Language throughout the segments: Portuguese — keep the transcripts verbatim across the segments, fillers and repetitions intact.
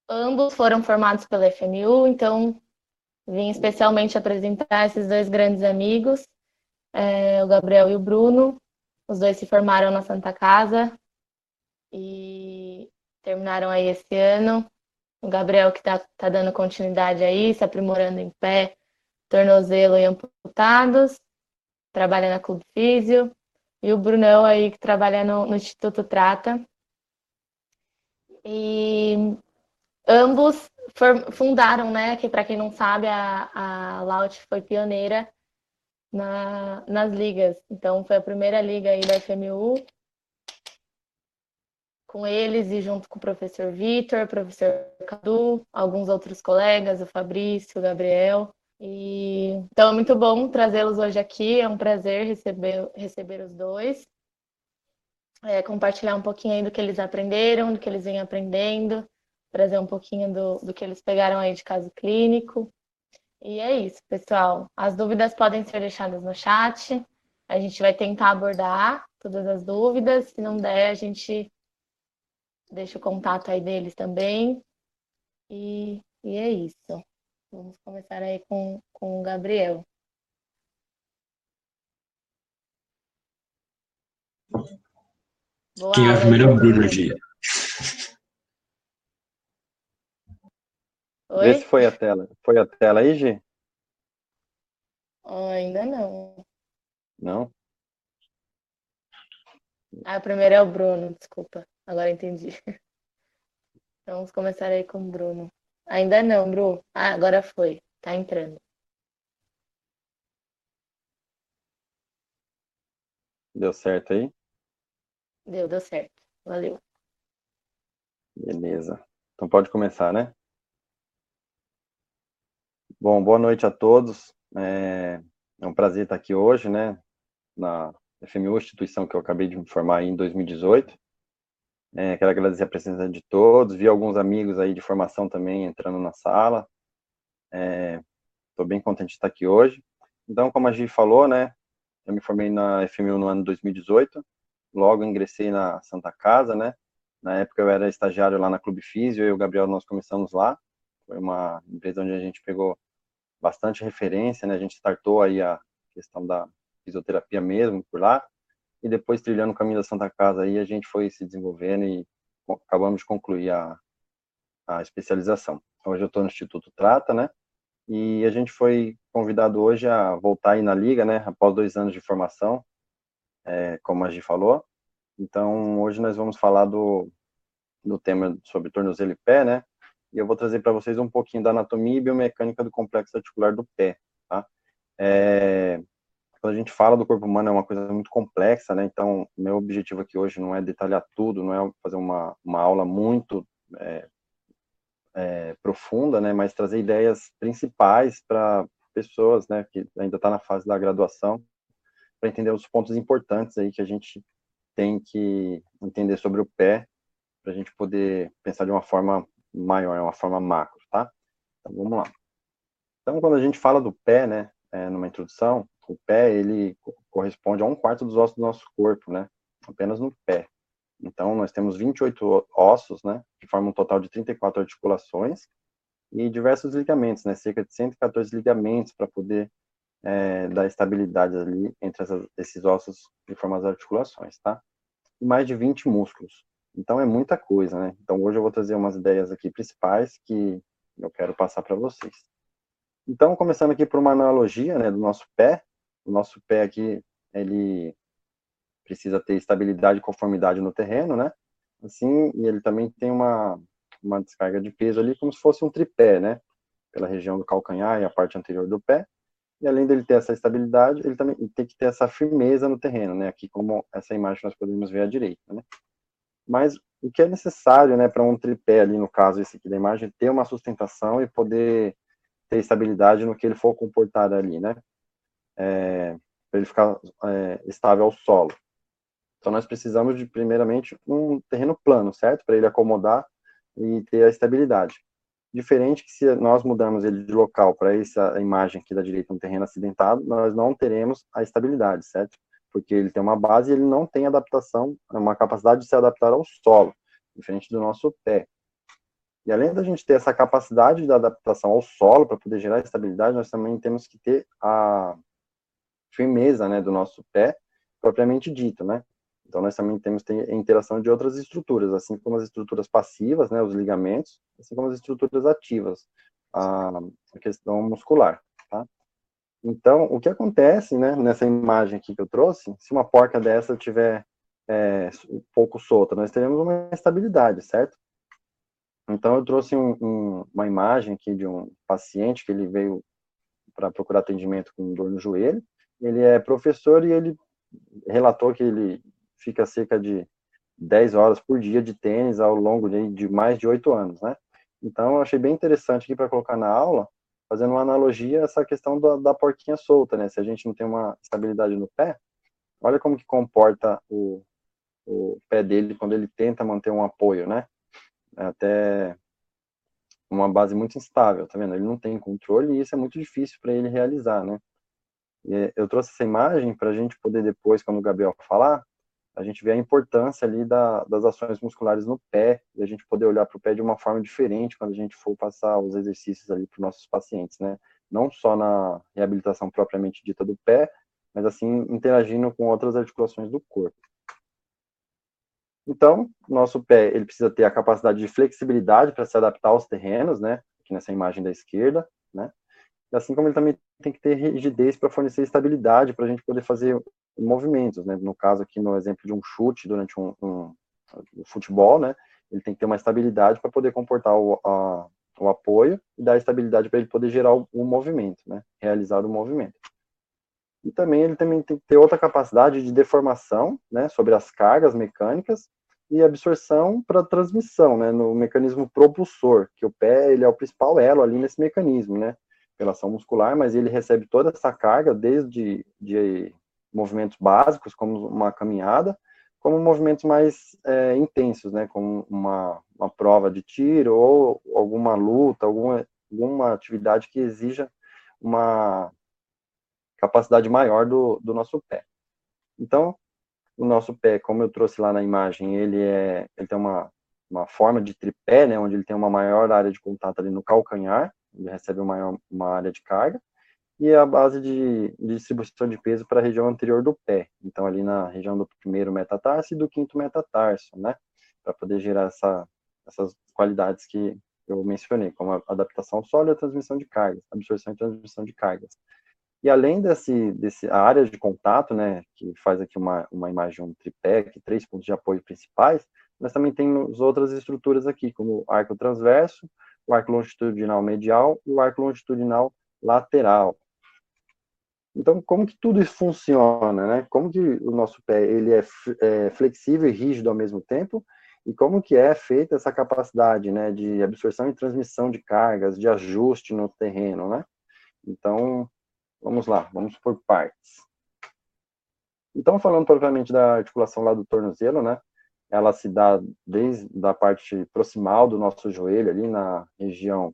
Ambos foram formados pela F M U, então vim especialmente apresentar esses dois grandes amigos, é, o Gabriel e o Bruno. Os dois se formaram na Santa Casa e terminaram aí esse ano. O Gabriel que está tá dando continuidade aí, se aprimorando em pé, tornozelo e amputados, trabalha na Clube Físio. E o Brunão aí que trabalha no, no Instituto Trata. E ambos fundaram, né? Que para quem não sabe, a, a Laut foi pioneira na, nas ligas. Então foi a primeira liga aí da F M U, com eles e junto com o professor Vitor, professor Cadu, alguns outros colegas, o Fabrício, o Gabriel. E, então é muito bom trazê-los hoje aqui, é um prazer receber, receber os dois. É, compartilhar um pouquinho aí do que eles aprenderam, do que eles vêm aprendendo, trazer um pouquinho do, do que eles pegaram aí de caso clínico. E é isso, pessoal. As dúvidas podem ser deixadas no chat. A gente vai tentar abordar todas as dúvidas. Se não der, a gente deixa o contato aí deles também. E, e é isso. Vamos começar aí com, com o Gabriel. Boa Quem vai aula primeiro aí, é o Bruno Bruno. aqui. Vê se Oi? foi a tela. Foi a tela aí, Gi? Oh, ainda não. Não? Ah, o primeiro é o Bruno, desculpa. Agora entendi. Então, vamos começar aí com o Bruno. Ainda não, Bru. Ah, agora foi. Tá entrando. Deu certo aí? Deu, deu certo. Valeu. Beleza. Então pode começar, né? Bom, boa noite a todos. É, é um prazer estar aqui hoje, né? Na F M U, instituição que eu acabei de me formar em dois mil e dezoito. É, quero agradecer a presença de todos. Vi alguns amigos aí de formação também entrando na sala. Estou bem contente de estar aqui hoje. Então, como a Gi falou, né? Eu me formei na F M U no ano dois mil e dezoito. Logo ingressei na Santa Casa, né? Na época eu era estagiário lá na Clube Físio, eu e o Gabriel nós começamos lá. Foi uma empresa onde a gente pegou bastante referência, né? A gente startou aí a questão da fisioterapia mesmo por lá. E depois, trilhando o caminho da Santa Casa aí, a gente foi se desenvolvendo e acabamos de concluir a, a especialização. Hoje eu estou no Instituto Trata, né? E a gente foi convidado hoje a voltar aí na liga, né? Após dois anos de formação, é, como a Gi falou. Então, hoje nós vamos falar do, do tema sobre tornozelo e pé, né? E eu vou trazer para vocês um pouquinho da anatomia e biomecânica do complexo articular do pé, tá? É, quando a gente fala do corpo humano é uma coisa muito complexa, né? Então, meu objetivo aqui hoje não é detalhar tudo, não é fazer uma, uma aula muito é, é, profunda, né? Mas trazer ideias principais para pessoas, né? Que ainda está na fase da graduação, para entender os pontos importantes aí que a gente tem que entender sobre o pé, para a gente poder pensar de uma forma maior, uma forma macro, tá? Então, vamos lá. Então, quando a gente fala do pé, né, é, numa introdução, o pé, ele corresponde a um quarto dos ossos do nosso corpo, né, apenas no pé. Então, nós temos vinte e oito ossos, né, que formam um total de trinta e quatro articulações e diversos ligamentos, né, cerca de cento e quatorze ligamentos para poder é, dar estabilidade ali entre essas, esses ossos que formam as articulações, tá? E mais de vinte músculos. Então, é muita coisa, né? Então, hoje eu vou trazer umas ideias aqui principais que eu quero passar para vocês. Então, começando aqui por uma analogia, né, do nosso pé. O nosso pé aqui, ele precisa ter estabilidade e conformidade no terreno, né? Assim, e ele também tem uma, uma descarga de peso ali, como se fosse um tripé, né? Pela região do calcanhar e a parte anterior do pé. E além dele ter essa estabilidade, ele também tem que ter essa firmeza no terreno, né? Aqui, como essa imagem nós podemos ver à direita, né? Mas o que é necessário, né, para um tripé ali, no caso esse aqui da imagem, ter uma sustentação e poder ter estabilidade no que ele for comportar ali, né? É, para ele ficar é, estável ao solo. Então, nós precisamos de, primeiramente, um terreno plano, certo? Para ele acomodar e ter a estabilidade. Diferente que se nós mudarmos ele de local para essa imagem aqui da direita, um terreno acidentado, nós não teremos a estabilidade, certo? Porque ele tem uma base e ele não tem adaptação, uma capacidade de se adaptar ao solo, diferente do nosso pé. E além da gente ter essa capacidade de adaptação ao solo para poder gerar estabilidade, nós também temos que ter a firmeza, né, do nosso pé, propriamente dito, né? Então, nós também temos que ter a interação de outras estruturas, assim como as estruturas passivas, né, os ligamentos, assim como as estruturas ativas, a, a questão muscular, tá? Então, o que acontece, né, nessa imagem aqui que eu trouxe, se uma porca dessa tiver é, um pouco solta, nós teremos uma instabilidade, certo? Então, eu trouxe um, um, uma imagem aqui de um paciente que ele veio para procurar atendimento com dor no joelho. Ele é professor e ele relatou que ele fica cerca de dez horas por dia de tênis ao longo de, de mais de oito anos, né? Então, eu achei bem interessante aqui para colocar na aula, fazendo uma analogia a essa questão da, da porquinha solta, né? Se a gente não tem uma estabilidade no pé, olha como que comporta o, o pé dele quando ele tenta manter um apoio, né? Até uma base muito instável, tá vendo? Ele não tem controle e isso é muito difícil para ele realizar, né? E eu trouxe essa imagem para a gente poder depois, quando o Gabriel falar, a gente ver a importância ali da, das ações musculares no pé e a gente poder olhar para o pé de uma forma diferente quando a gente for passar os exercícios ali para os nossos pacientes, né? Não só na reabilitação propriamente dita do pé, mas assim interagindo com outras articulações do corpo. Então, nosso pé, ele precisa ter a capacidade de flexibilidade para se adaptar aos terrenos, né? Aqui nessa imagem da esquerda, né? E assim como ele também tem que ter rigidez para fornecer estabilidade para a gente poder fazer movimentos, né? No caso aqui, no exemplo de um chute durante um, um, um futebol, né? Ele tem que ter uma estabilidade para poder comportar o, a, o apoio e dar estabilidade para ele poder gerar o, o movimento, né? Realizar o movimento. E também ele também tem que ter outra capacidade de deformação, né? Sobre as cargas mecânicas e absorção para transmissão, né? No mecanismo propulsor, que o pé ele é o principal elo ali nesse mecanismo, né? Relação muscular, mas ele recebe toda essa carga desde de movimentos básicos, como uma caminhada, como movimentos mais é, intensos, né, como uma, uma prova de tiro ou alguma luta, alguma, alguma atividade que exija uma capacidade maior do, do nosso pé. Então, o nosso pé, como eu trouxe lá na imagem, ele, é, ele tem uma, uma forma de tripé, né, onde ele tem uma maior área de contato ali no calcanhar, ele recebe uma, maior, uma área de carga, e a base de, de distribuição de peso para a região anterior do pé, então ali na região do primeiro metatarso e do quinto metatarso, né, para poder gerar essa, essas qualidades que eu mencionei, como a adaptação ao solo e a transmissão de cargas, absorção e transmissão de cargas. E além desse, desse a área de contato, né, que faz aqui uma, uma imagem, um tripé, que três pontos de apoio principais, nós também temos outras estruturas aqui, como o arco transverso, o arco longitudinal medial e o arco longitudinal lateral. Então, como que tudo isso funciona, né? Como que o nosso pé ele é, é flexível e rígido ao mesmo tempo, e como que é feita essa capacidade, né, de absorção e transmissão de cargas, de ajuste no terreno, né? Então, vamos lá, vamos por partes. Então, falando propriamente da articulação lá do tornozelo, né? Ela se dá desde a parte proximal do nosso joelho, ali na região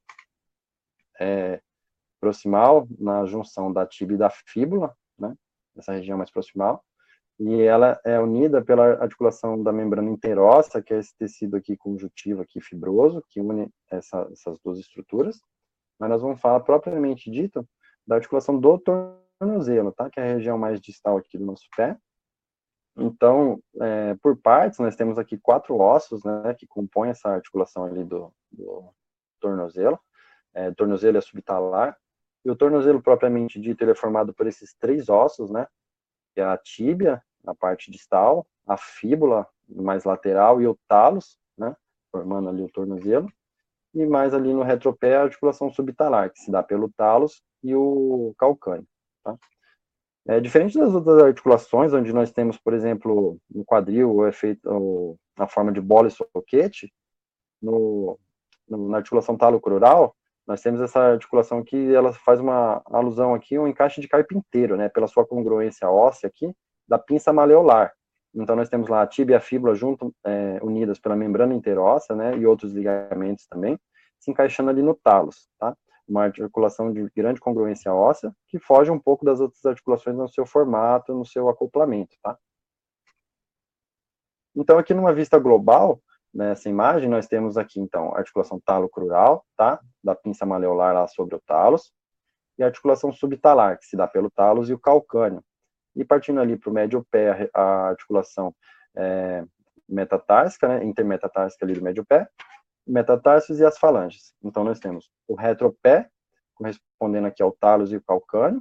é, proximal, na junção da tíbia e da fíbula, né? Essa região mais proximal. E ela é unida pela articulação da membrana interóssea, que é esse tecido aqui conjuntivo, aqui fibroso, que une essa, essas duas estruturas. Mas nós vamos falar propriamente dito da articulação do tornozelo, tá? Que é a região mais distal aqui do nosso pé. Então, é, por partes, nós temos aqui quatro ossos, né, que compõem essa articulação ali do, do tornozelo. É, o tornozelo é subtalar. E o tornozelo, propriamente dito, ele é formado por esses três ossos, né? Que é a tíbia, a parte distal, a fíbula, mais lateral, e o talos, né? Formando ali o tornozelo. E mais ali no retropé, a articulação subtalar, que se dá pelo talos e o calcâneo, tá? É diferente das outras articulações, onde nós temos, por exemplo, no quadril, é feito na forma de bola e soquete, no, no, na articulação talocrural, nós temos essa articulação aqui, ela faz uma alusão aqui, um encaixe de carpinteiro, né, pela sua congruência óssea aqui, da pinça maleolar. Então, nós temos lá a tíbia e a fíbula junto, é, unidas pela membrana interóssea, né, e outros ligamentos também, se encaixando ali no talos, tá? Uma articulação de grande congruência óssea, que foge um pouco das outras articulações no seu formato, no seu acoplamento, tá? Então, aqui numa vista global, nessa imagem, nós temos aqui, então, a articulação talo-crural, tá? Da pinça maleolar lá sobre o talos, e a articulação subtalar, que se dá pelo talos e o calcâneo. E partindo ali para o médio pé, a articulação é, metatársica, né? Intermetatársica ali do médio pé, metatarsos e as falanges. Então, nós temos o retropé, correspondendo aqui ao talos e o calcâneo,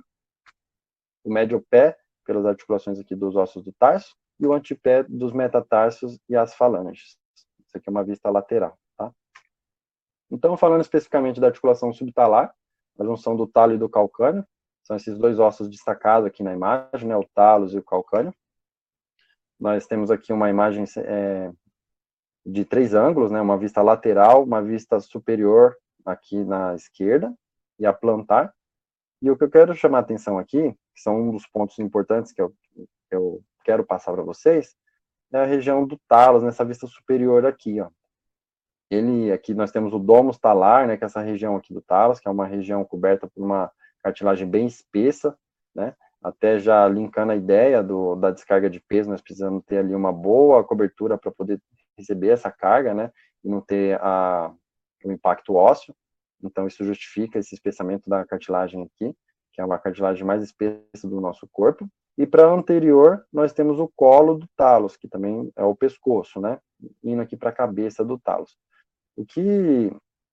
o médio pé, pelas articulações aqui dos ossos do tarso, e o antepé dos metatarsos e as falanges. Isso aqui é uma vista lateral, tá? Então, falando especificamente da articulação subtalar, a junção do talo e do calcâneo, são esses dois ossos destacados aqui na imagem, né, o talos e o calcâneo. Nós temos aqui uma imagem é, de três ângulos, né, uma vista lateral, uma vista superior aqui na esquerda, e a plantar. E o que eu quero chamar a atenção aqui, que são um dos pontos importantes que eu, que eu quero passar para vocês, é a região do talos, nessa vista superior aqui, ó. Ele, aqui nós temos o domus talar, né, que é essa região aqui do talos, que é uma região coberta por uma cartilagem bem espessa, né, até já linkando a ideia do, da descarga de peso, nós precisamos ter ali uma boa cobertura para poder receber essa carga, né, e não ter a, o impacto ósseo. Então, isso justifica esse espessamento da cartilagem aqui, que é uma cartilagem mais espessa do nosso corpo. E para anterior, nós temos o colo do talos, que também é o pescoço, né? Indo aqui para a cabeça do talos. O que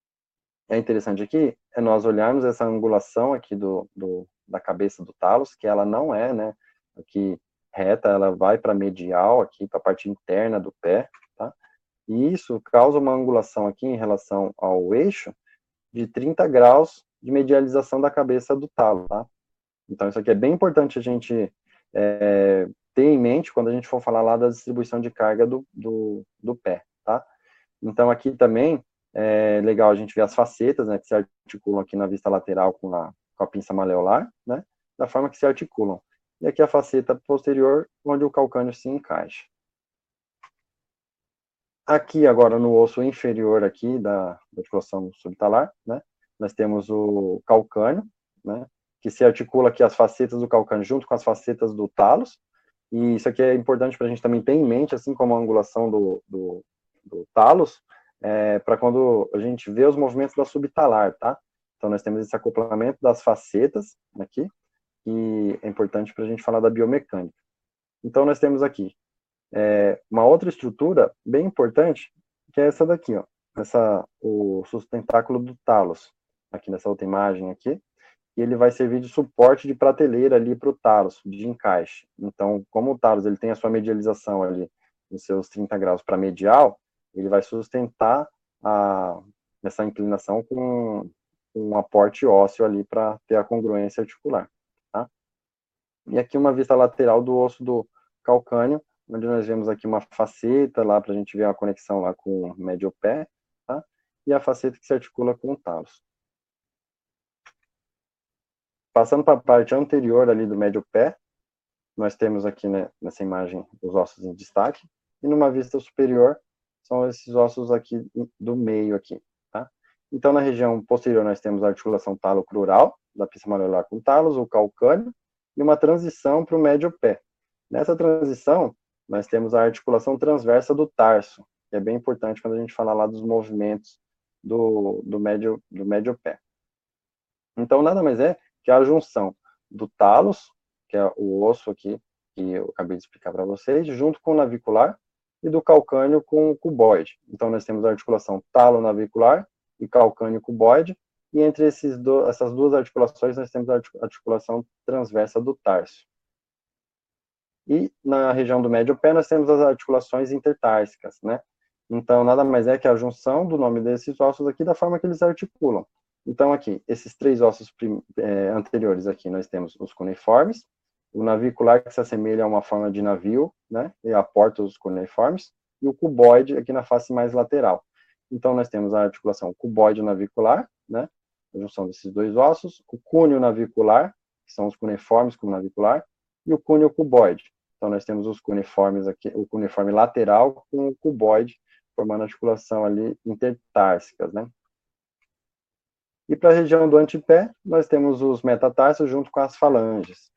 é interessante aqui é nós olharmos essa angulação aqui do, do, da cabeça do talos, que ela não é, né? Aqui reta, ela vai para medial, aqui para a parte interna do pé, tá? E isso causa uma angulação aqui em relação ao eixo, de trinta graus de medialização da cabeça do talo, tá? Então, isso aqui é bem importante a gente é, ter em mente quando a gente for falar lá da distribuição de carga do, do, do pé, tá? Então, aqui também é legal a gente ver as facetas, né, que se articulam aqui na vista lateral com a, com a pinça maleolar, né, da forma que se articulam. E aqui a faceta posterior, onde o calcâneo se encaixa. Aqui, agora, no osso inferior aqui da, da articulação subtalar, né, nós temos o calcâneo, né, que se articula aqui as facetas do calcâneo junto com as facetas do talos, e isso aqui é importante para a gente também ter em mente, assim como a angulação do, do, do talos, é, para quando a gente vê os movimentos da subtalar, tá? Então, nós temos esse acoplamento das facetas aqui, que é importante para a gente falar da biomecânica. Então, nós temos aqui É, uma outra estrutura bem importante, que é essa daqui, ó, essa, o sustentáculo do talos, aqui nessa outra imagem aqui, e ele vai servir de suporte de prateleira ali para o talos, de encaixe. Então, como o talos ele tem a sua medialização ali, nos seus trinta graus para medial, ele vai sustentar a, essa inclinação com, com um aporte ósseo ali para ter a congruência articular, tá? E aqui uma vista lateral do osso do calcâneo, onde nós vemos aqui uma faceta lá para a gente ver a conexão lá com o médio pé, tá? E a faceta que se articula com o talos. Passando para a parte anterior ali do médio pé, nós temos aqui, né, nessa imagem os ossos em destaque, e numa vista superior são esses ossos aqui do meio aqui, tá? Então na região posterior nós temos a articulação talo-crural, da pinça maleolar com o talos, o calcâneo, e uma transição para o médio pé. Nessa transição, nós temos a articulação transversa do tarso, que é bem importante quando a gente fala lá dos movimentos do, do, médio, do médio pé. Então, nada mais é que a junção do talos, que é o osso aqui, que eu acabei de explicar para vocês, junto com o navicular, e do calcâneo com o cuboide. Então, nós temos a articulação talo-navicular e calcâneo-cuboide, e entre esses do, essas duas articulações, nós temos a articulação transversa do tarso. E na região do médio pé nós temos as articulações intertársicas, né? Então, nada mais é que a junção do nome desses ossos aqui da forma que eles articulam. Então, aqui, esses três ossos é, anteriores aqui, nós temos os cuneiformes, o navicular que se assemelha a uma forma de navio, né? E aporta os cuneiformes, e o cuboide aqui na face mais lateral. Então, nós temos a articulação cuboide-navicular, né? A junção desses dois ossos, o cúneo navicular, que são os cuneiformes com o navicular, e o cúneo cuboide. Então, nós temos os cuneiformes aqui, o cuneiforme lateral com o cuboide, formando a articulação ali intertársicas, né? E para a região do antepé, nós temos os metatarsos junto com as falanges.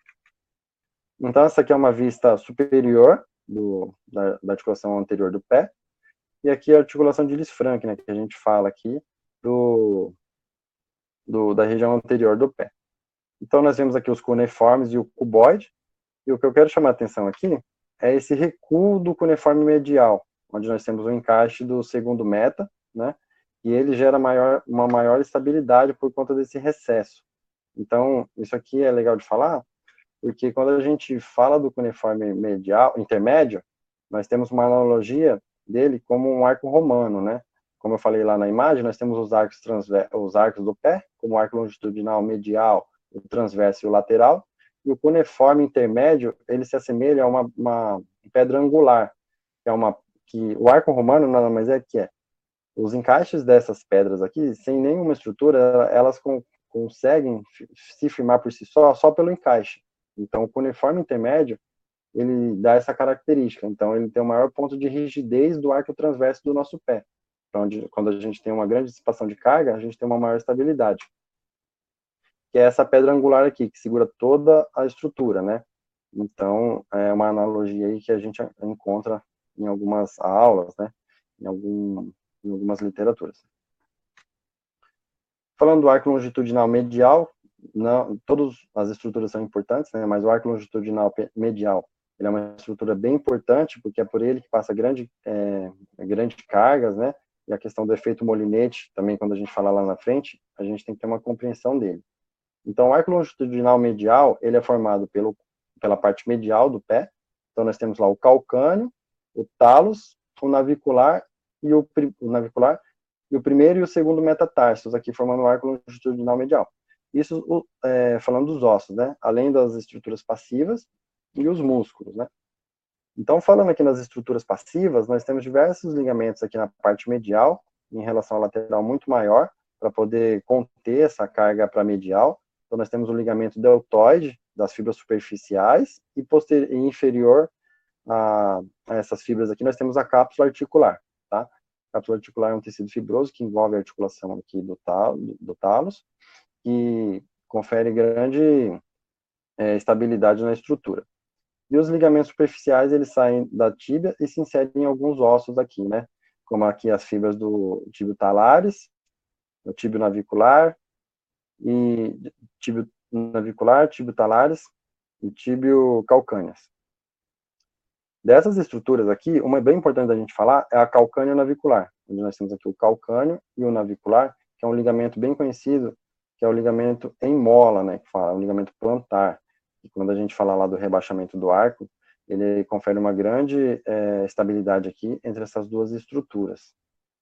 Então, essa aqui é uma vista superior do, da, da articulação anterior do pé. e aqui a articulação de Lisfranc, né, que a gente fala aqui do, do, da região anterior do pé. Então, nós vemos aqui os cuneiformes e o cuboide, e o que eu quero chamar a atenção aqui é esse recuo do cuneiforme medial, onde nós temos o encaixe do segundo meta, né, e ele gera maior, uma maior estabilidade por conta desse recesso. Então, isso aqui é legal de falar, porque quando a gente fala do cuneiforme medial, intermédio, nós temos uma analogia dele como um arco romano, né? Como eu falei lá na imagem, nós temos os arcos, transver os arcos do pé, como o arco longitudinal medial, o transverso e o lateral, e o cuneiforme intermédio, ele se assemelha a uma, uma pedra angular, que é uma, que o arco romano nada mais é que é os encaixes dessas pedras aqui, sem nenhuma estrutura, elas com, conseguem se firmar por si só, só pelo encaixe. Então, o cuneiforme intermédio, ele dá essa característica. Então, ele tem o maior ponto de rigidez do arco transverso do nosso pé. Então, quando a gente tem uma grande dissipação de carga, a gente tem uma maior estabilidade. Que é essa pedra angular aqui, que segura toda a estrutura, né? Então, é uma analogia aí que a gente encontra em algumas aulas, né? Em, algum, em algumas literaturas. Falando do arco longitudinal medial, não, todas as estruturas são importantes, né? Mas o arco longitudinal medial, ele é uma estrutura bem importante, porque é por ele que passa grande, é, grande cargas, né? E a questão do efeito molinete, também quando a gente falar lá na frente, a gente tem que ter uma compreensão dele. Então, o arco longitudinal medial, ele é formado pelo, pela parte medial do pé. Então, nós temos lá o calcâneo, o talos, o navicular e o, o navicular e o primeiro e o segundo metatarsos, aqui formando o arco longitudinal medial. Isso é, falando dos ossos, né? Além das estruturas passivas e os músculos, né? Então, falando aqui nas estruturas passivas, nós temos diversos ligamentos aqui na parte medial, em relação à lateral muito maior, para poder conter essa carga para medial. Então, nós temos o ligamento deltoide, das fibras superficiais, e, posterior, e inferior a, a essas fibras aqui, nós temos a cápsula articular, tá? A cápsula articular é um tecido fibroso que envolve a articulação aqui do, tal, do talos, que confere grande é, estabilidade na estrutura. E os ligamentos superficiais, eles saem da tíbia e se inserem em alguns ossos aqui, né? Como aqui as fibras do tíbio talares, o tíbio navicular, e tíbio navicular, tíbio talares e tíbio calcâneas. Dessas estruturas aqui, uma bem importante da gente falar é a calcâneo navicular, onde nós temos aqui o calcâneo e o navicular, que é um ligamento bem conhecido, que é o ligamento em mola, né, que fala, o ligamento plantar. E quando a gente fala lá do rebaixamento do arco, ele confere uma grande é, estabilidade aqui entre essas duas estruturas.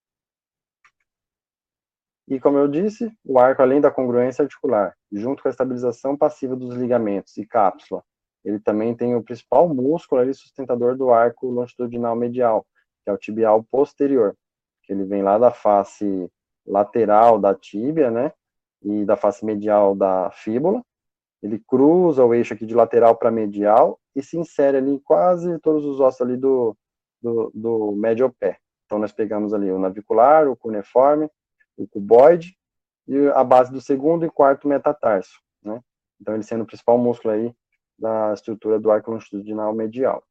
E como eu disse, o arco, além da congruência articular, junto com a estabilização passiva dos ligamentos e cápsula, ele também tem o principal músculo ali sustentador do arco longitudinal medial, que é o tibial posterior, que ele vem lá da face lateral da tíbia, né, e da face medial da fíbula. Ele cruza o eixo aqui de lateral para medial e se insere ali em quase todos os ossos ali do, do, do médio pé. Então, nós pegamos ali o navicular, o cuneiforme, o cuboide e a base do segundo e quarto metatarso, né? Então, ele sendo o principal músculo aí da estrutura do arco longitudinal medial.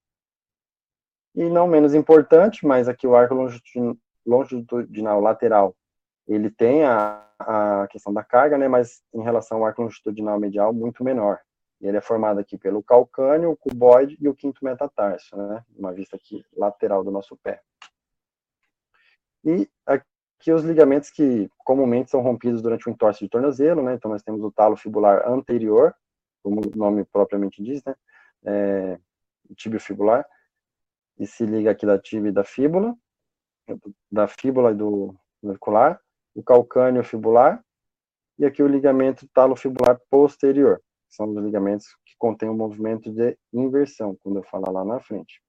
E não menos importante, mas aqui o arco longitudinal lateral, ele tem a, a questão da carga, né, mas em relação ao arco longitudinal medial, muito menor. E ele é formado aqui pelo calcâneo, o cuboide e o quinto metatarso, né, uma vista aqui lateral do nosso pé. E aqui os ligamentos que comumente são rompidos durante o entorse de tornozelo, né, então nós temos o talo fibular anterior, como o nome propriamente diz, né, é, tíbio fibular, e se liga aqui da tíbia e da fíbula, da fíbula e do navicular, o calcâneo fibular, e aqui o ligamento talofibular posterior, que são os ligamentos que contêm o movimento de inversão, quando eu falar lá na frente.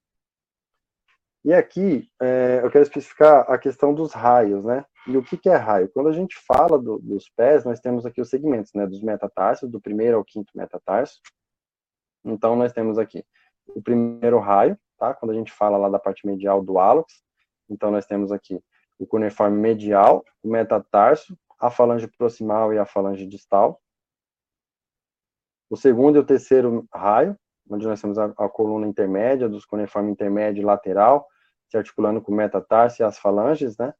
E aqui, é, eu quero especificar a questão dos raios, né? E o que, que é raio? Quando a gente fala do, dos pés, nós temos aqui os segmentos, né? Dos metatarsos, do primeiro ao quinto metatarso. Então, nós temos aqui o primeiro raio, tá? Quando a gente fala lá da parte medial do hálux. Então, nós temos aqui o cuneiforme medial, o metatarso, a falange proximal e a falange distal. O segundo e o terceiro raio, onde nós temos a, a coluna intermédia, dos cuneiforme intermédio e lateral, se articulando com o metatarso e as falanges, né?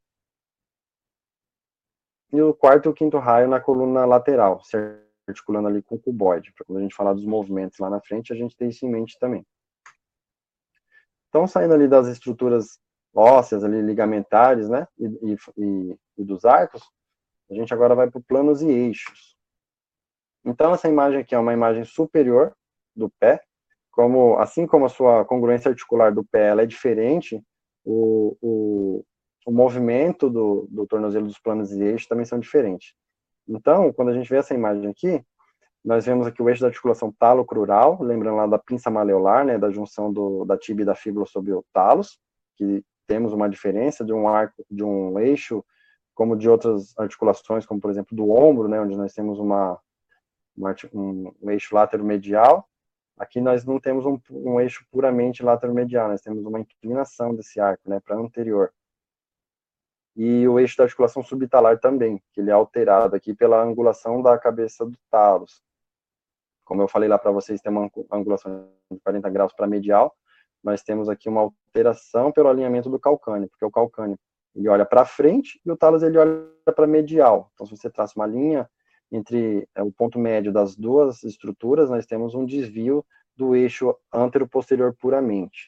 E o quarto e o quinto raio na coluna lateral, se articulando ali com o cuboide, para quando a gente falar dos movimentos lá na frente, a gente tem isso em mente também. Então, saindo ali das estruturas ósseas, ali, ligamentares, né, e, e, e dos arcos, a gente agora vai para planos e eixos. Então, essa imagem aqui é uma imagem superior do pé, como, assim como a sua congruência articular do pé ela é diferente, o, o, o movimento do, do tornozelo dos planos e eixos também são diferentes. Então, quando a gente vê essa imagem aqui, nós vemos aqui o eixo da articulação talocrural, lembrando lá da pinça maleolar, né, da junção do, da tíbia e da fíbula sobre o talos, que temos uma diferença de um arco, de um eixo, como de outras articulações, como por exemplo do ombro, né, onde nós temos uma, uma um, um eixo lateromedial. Aqui nós não temos um, um eixo puramente lateromedial, nós temos uma inclinação desse arco, né, para anterior. E o eixo da articulação subtalar também, que ele é alterado aqui pela angulação da cabeça do talos. Como eu falei lá para vocês, tem uma angulação de quarenta graus para medial, nós temos aqui uma alteração pelo alinhamento do calcâneo, porque o calcâneo ele olha para frente e o talos ele olha para medial. Então, se você traça uma linha entre é, o ponto médio das duas estruturas, nós temos um desvio do eixo antero-posterior puramente.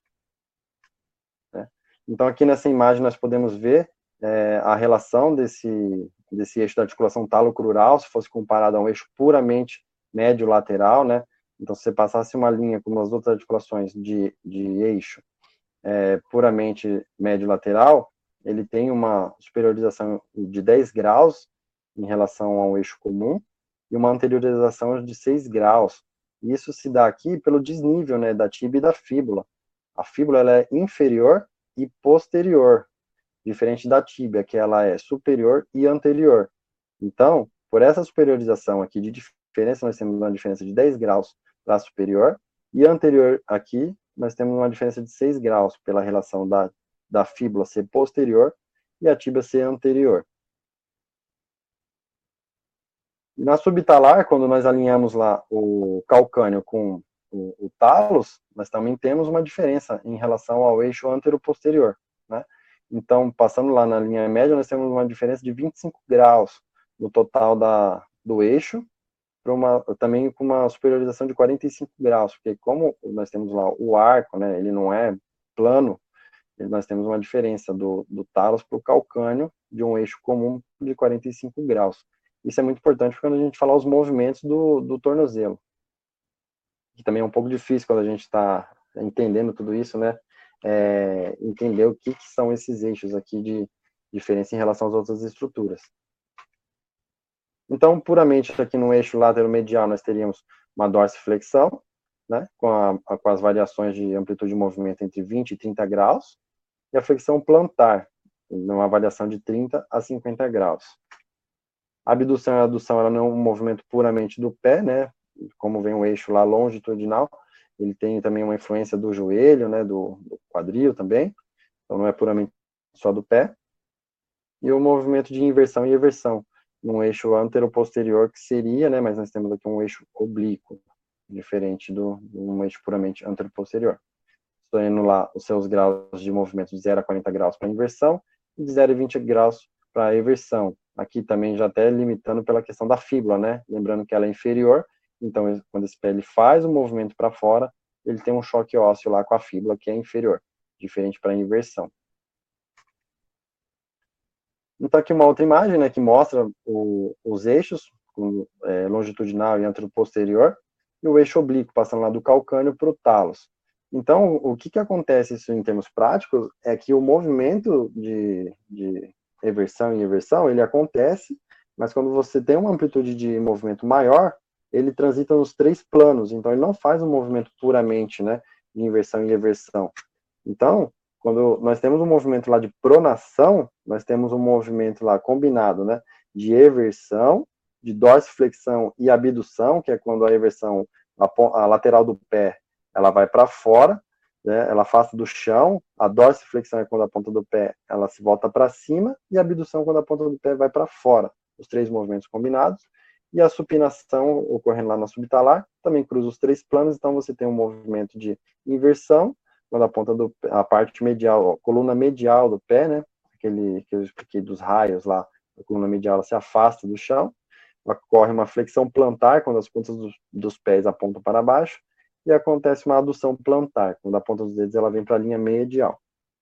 Né? Então, aqui nessa imagem nós podemos ver é, a relação desse, desse eixo da articulação talocrural, se fosse comparado a um eixo puramente médio lateral, né? Então, se você passasse uma linha como as outras articulações de, de eixo é, puramente médio lateral, ele tem uma superiorização de dez graus em relação ao eixo comum e uma anteriorização de seis graus. Isso se dá aqui pelo desnível, né, da tíbia e da fíbula. A fíbula ela é inferior e posterior, diferente da tíbia, que ela é superior e anterior. Então, por essa superiorização aqui de diferença, nós temos uma diferença de dez graus para superior, e anterior aqui, nós temos uma diferença de seis graus pela relação da, da fíbula ser posterior e a tíbia ser anterior. E na subtalar, quando nós alinhamos lá o calcâneo com o, o talos, nós também temos uma diferença em relação ao eixo antero-posterior, né? Então, passando lá na linha média, nós temos uma diferença de vinte e cinco graus no total da, do eixo, para uma, também com uma superiorização de quarenta e cinco graus, porque como nós temos lá o arco, né, ele não é plano, nós temos uma diferença do, do talos para o calcâneo de um eixo comum de quarenta e cinco graus. Isso é muito importante quando a gente fala os movimentos do, do tornozelo, que também é um pouco difícil quando a gente está entendendo tudo isso, né, é, entender o que, que são esses eixos aqui de diferença em relação às outras estruturas. Então, puramente aqui no eixo lateromedial, nós teríamos uma dorsiflexão, né, com, a, com as variações de amplitude de movimento entre vinte e trinta graus, e a flexão plantar, numa variação de trinta a cinquenta graus. A abdução e a adução, ela não é um movimento puramente do pé, né, como vem o eixo lá longitudinal, ele tem também uma influência do joelho, né, do, do quadril também, então não é puramente só do pé. E o movimento de inversão e eversão, num eixo antero-posterior, que seria, né, mas nós temos aqui um eixo oblíquo, diferente do, de um eixo puramente antero-posterior. Estou indo lá os seus graus de movimento de zero a quarenta graus para inversão, e de zero a vinte graus para eversão. Aqui também já até limitando pela questão da fíbula, né, lembrando que ela é inferior, então quando esse pé ele faz o movimento para fora, ele tem um choque ósseo lá com a fíbula, que é inferior, diferente para a inversão. Então, aqui uma outra imagem, né, que mostra o, os eixos, com, é, longitudinal e antero-posterior, e o eixo oblíquo, passando lá do calcâneo para o talos. Então, o que, que acontece isso em termos práticos é que o movimento de, de eversão e inversão, ele acontece, mas quando você tem uma amplitude de movimento maior, ele transita nos três planos, então ele não faz um movimento puramente, né, de inversão e eversão. Então, quando nós temos um movimento lá de pronação, nós temos um movimento lá combinado, né, de eversão, de dorsiflexão e abdução, que é quando a eversão, a, a lateral do pé, ela vai para fora, né, ela afasta do chão, a dorsiflexão é quando a ponta do pé, ela se volta para cima, e a abdução quando a ponta do pé vai para fora, os três movimentos combinados, e a supinação ocorrendo lá na subtalar, também cruza os três planos, então você tem um movimento de inversão, quando a ponta do a parte medial, a coluna medial do pé, né, aquele que eu expliquei dos raios lá, a coluna medial ela se afasta do chão, ocorre uma flexão plantar quando as pontas dos, dos pés apontam para baixo, e acontece uma adução plantar, quando a ponta dos dedos ela vem para a linha medial.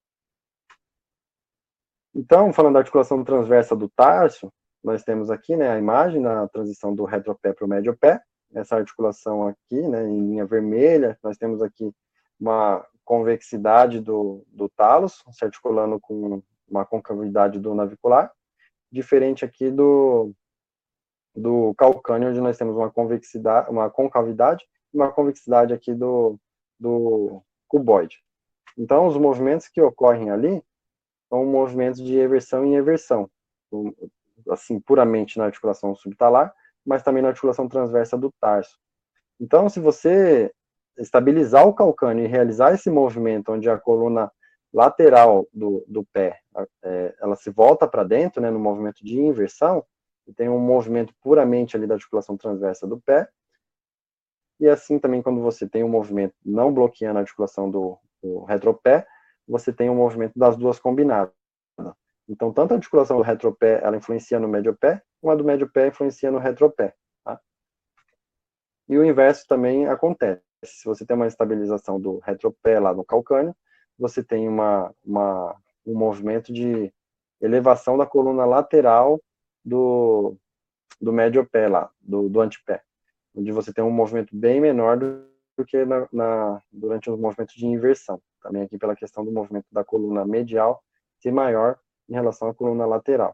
Então, falando da articulação transversa do tarso, nós temos aqui, né, a imagem da transição do retropé para o médio pé, essa articulação aqui, né, em linha vermelha, nós temos aqui uma convexidade do, do talos, se articulando com uma concavidade do navicular, diferente aqui do, do calcâneo, onde nós temos uma convexidade, uma concavidade e uma convexidade aqui do, do cuboide. Então, os movimentos que ocorrem ali são movimentos de eversão e inversão, assim, puramente na articulação subtalar, mas também na articulação transversa do tarso. Então, se você estabilizar o calcâneo e realizar esse movimento onde a coluna lateral do, do pé, é, ela se volta para dentro, né, no movimento de inversão, e tem um movimento puramente ali da articulação transversa do pé, e assim também quando você tem um movimento não bloqueando a articulação do, do retropé, você tem um movimento das duas combinadas. Então, tanto a articulação do retropé, ela influencia no médio pé, como a do médio pé influencia no retropé. Tá? E o inverso também acontece. Se você tem uma estabilização do retropé lá no calcâneo, você tem uma, uma, um movimento de elevação da coluna lateral do, do médio pé lá, do, do antepé, onde você tem um movimento bem menor do, do que na, na, durante os movimentos de inversão. Também aqui pela questão do movimento da coluna medial ser maior em relação à coluna lateral.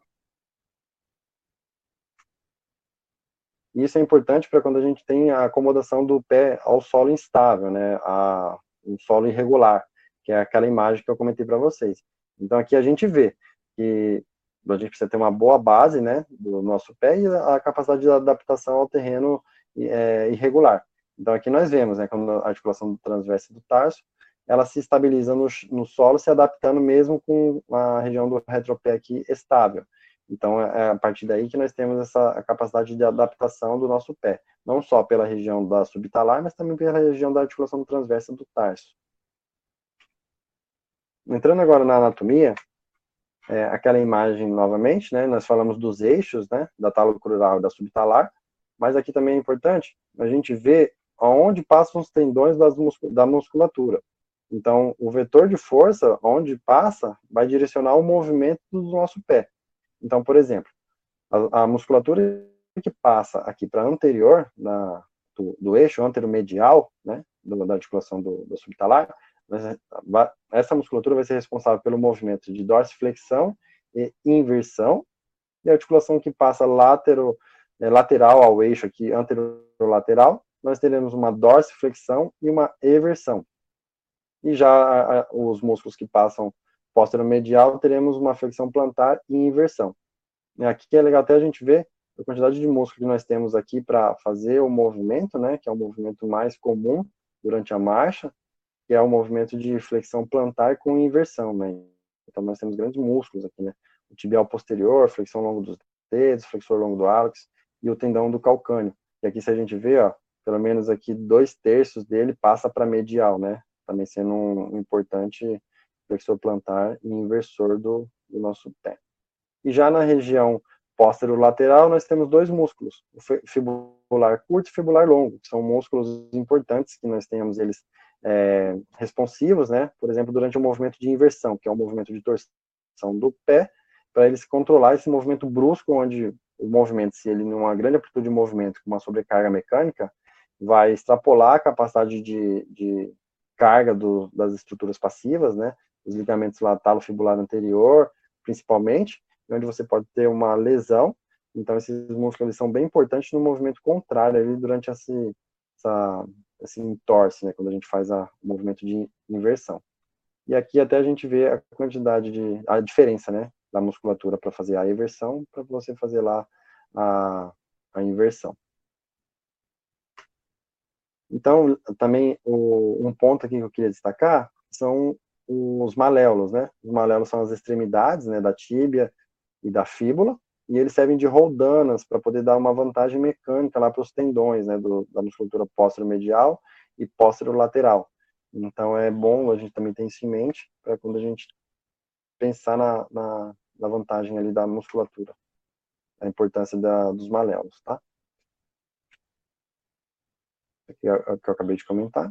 Isso é importante para quando a gente tem a acomodação do pé ao solo instável, né, a, um solo irregular, que é aquela imagem que eu comentei para vocês. Então aqui a gente vê que a gente precisa ter uma boa base, né, do nosso pé e a capacidade de adaptação ao terreno é, irregular. Então aqui nós vemos, né, quando a articulação transversa do tarso, ela se estabiliza no, no solo, se adaptando mesmo com a região do retropé aqui estável. Então, é a partir daí que nós temos essa capacidade de adaptação do nosso pé, não só pela região da subtalar, mas também pela região da articulação transversa do tarso. Entrando agora na anatomia, é, aquela imagem novamente, né, nós falamos dos eixos, né, da talocrural e da subtalar, mas aqui também é importante a gente ver aonde passam os tendões das muscul da musculatura. Então, o vetor de força, onde passa, vai direcionar o movimento do nosso pé. Então, por exemplo, a, a musculatura que passa aqui para anterior, na, do, do eixo anteromedial, né, do, da articulação do, do subtalar, vai, essa musculatura vai ser responsável pelo movimento de dorsiflexão e inversão, e a articulação que passa latero, é, lateral ao eixo aqui anterolateral, nós teremos uma dorsiflexão e uma eversão. E já a, a, os músculos que passam posteromedial, teremos uma flexão plantar e inversão. Aqui é legal até a gente ver a quantidade de músculo que nós temos aqui para fazer o movimento, né, que é o movimento mais comum durante a marcha, que é o movimento de flexão plantar com inversão, né. Então nós temos grandes músculos aqui, né, o tibial posterior, flexão longo dos dedos, flexor longo do hálux e o tendão do calcâneo. E aqui se a gente vê, ó, pelo menos aqui dois terços dele passa para medial, né, também sendo um, um importante flexor plantar e inversor do, do nosso pé. E já na região póstero-lateral, nós temos dois músculos, o fibular curto e fibular longo, que são músculos importantes que nós tenhamos eles é, responsivos, né, por exemplo, durante o movimento de inversão, que é o movimento de torção do pé, para eles controlar esse movimento brusco, onde o movimento, se ele numa grande amplitude de movimento, com uma sobrecarga mecânica, vai extrapolar a capacidade de, de carga do, das estruturas passivas, né, os ligamentos latalo-fibular anterior, principalmente, onde você pode ter uma lesão. Então, esses músculos eles são bem importantes no movimento contrário, ali, durante esse, essa, esse entorse, né, quando a gente faz a, o movimento de inversão. E aqui até a gente vê a quantidade de, a diferença, né, da musculatura para fazer a eversão, para você fazer lá a, a inversão. Então, também, o, um ponto aqui que eu queria destacar são os maléolos, né? Os maléolos são as extremidades, né, da tíbia e da fíbula, e eles servem de roldanas para poder dar uma vantagem mecânica lá para os tendões, né, do, da musculatura póstero-medial e póstero-lateral. Então é bom a gente também ter isso em mente para quando a gente pensar na, na, na vantagem ali da musculatura, a importância da, dos maléolos, tá? Aqui é o que eu acabei de comentar.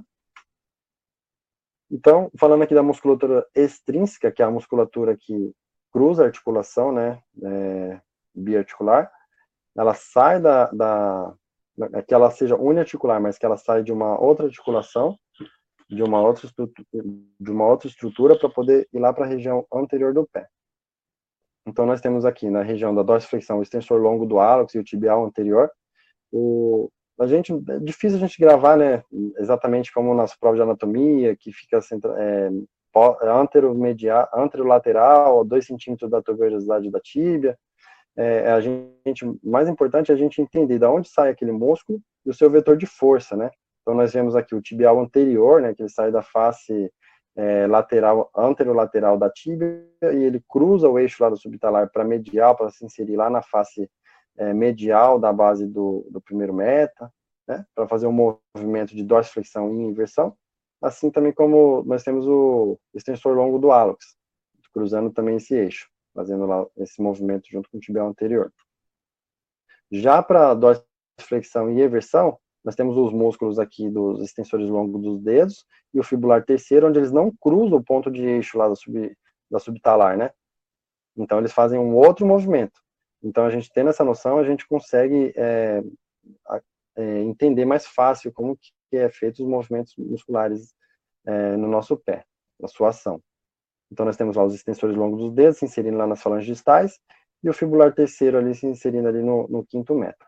Então, falando aqui da musculatura extrínseca, que é a musculatura que cruza a articulação, né, é, biarticular, ela sai da, da, que ela seja uniarticular, mas que ela sai de uma outra articulação, de uma outra estrutura, de uma outra estrutura para poder ir lá para a região anterior do pé. Então, nós temos aqui na região da dorsiflexão o extensor longo do hálux e o tibial anterior. O, a gente, é difícil a gente gravar, né, exatamente como nas provas de anatomia, que fica é, anteromedial, anterolateral, dois centímetros da tuberosidade da tíbia. É, a gente, mais importante é a gente entender de onde sai aquele músculo e o seu vetor de força, né? Então, nós vemos aqui o tibial anterior, né, que ele sai da face é, lateral, anterolateral da tíbia, e ele cruza o eixo lá do subtalar para medial, para se inserir lá na face é, medial da base do, do primeiro meta, né, para fazer um movimento de dorsiflexão e inversão, assim também como nós temos o extensor longo do hálux, cruzando também esse eixo, fazendo lá esse movimento junto com o tibial anterior. Já para dorsiflexão e eversão, nós temos os músculos aqui dos extensores longos dos dedos e o fibular terceiro, onde eles não cruzam o ponto de eixo lá da, sub, da subtalar, né? Então, eles fazem um outro movimento. Então, a gente tendo essa noção, a gente consegue é, é, entender mais fácil como que é feito os movimentos musculares é, no nosso pé, na sua ação. Então, nós temos lá os extensores longos dos dedos se inserindo lá nas falanges distais e o fibular terceiro ali se inserindo ali no, no quinto metro.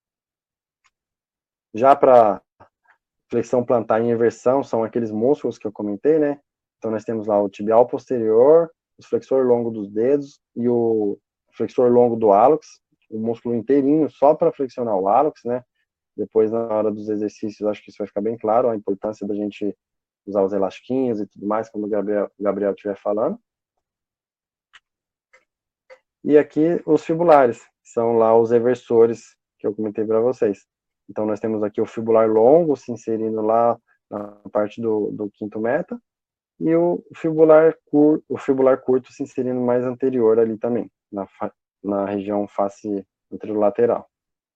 Já para flexão plantar em inversão, são aqueles músculos que eu comentei, né? Então, nós temos lá o tibial posterior, o flexor longo dos dedos e o flexor longo do hálux, o músculo inteirinho só para flexionar o hálux, né? Depois, na hora dos exercícios, acho que isso vai ficar bem claro, a importância da gente usar os elastiquinhos e tudo mais, como o Gabriel, Gabriel estiver falando. E aqui os fibulares, que são lá os eversores que eu comentei para vocês. Então, nós temos aqui o fibular longo se inserindo lá na parte do, do quinto meta, e o fibular, cur, o fibular curto se inserindo mais anterior ali também, na, na região face anterolateral.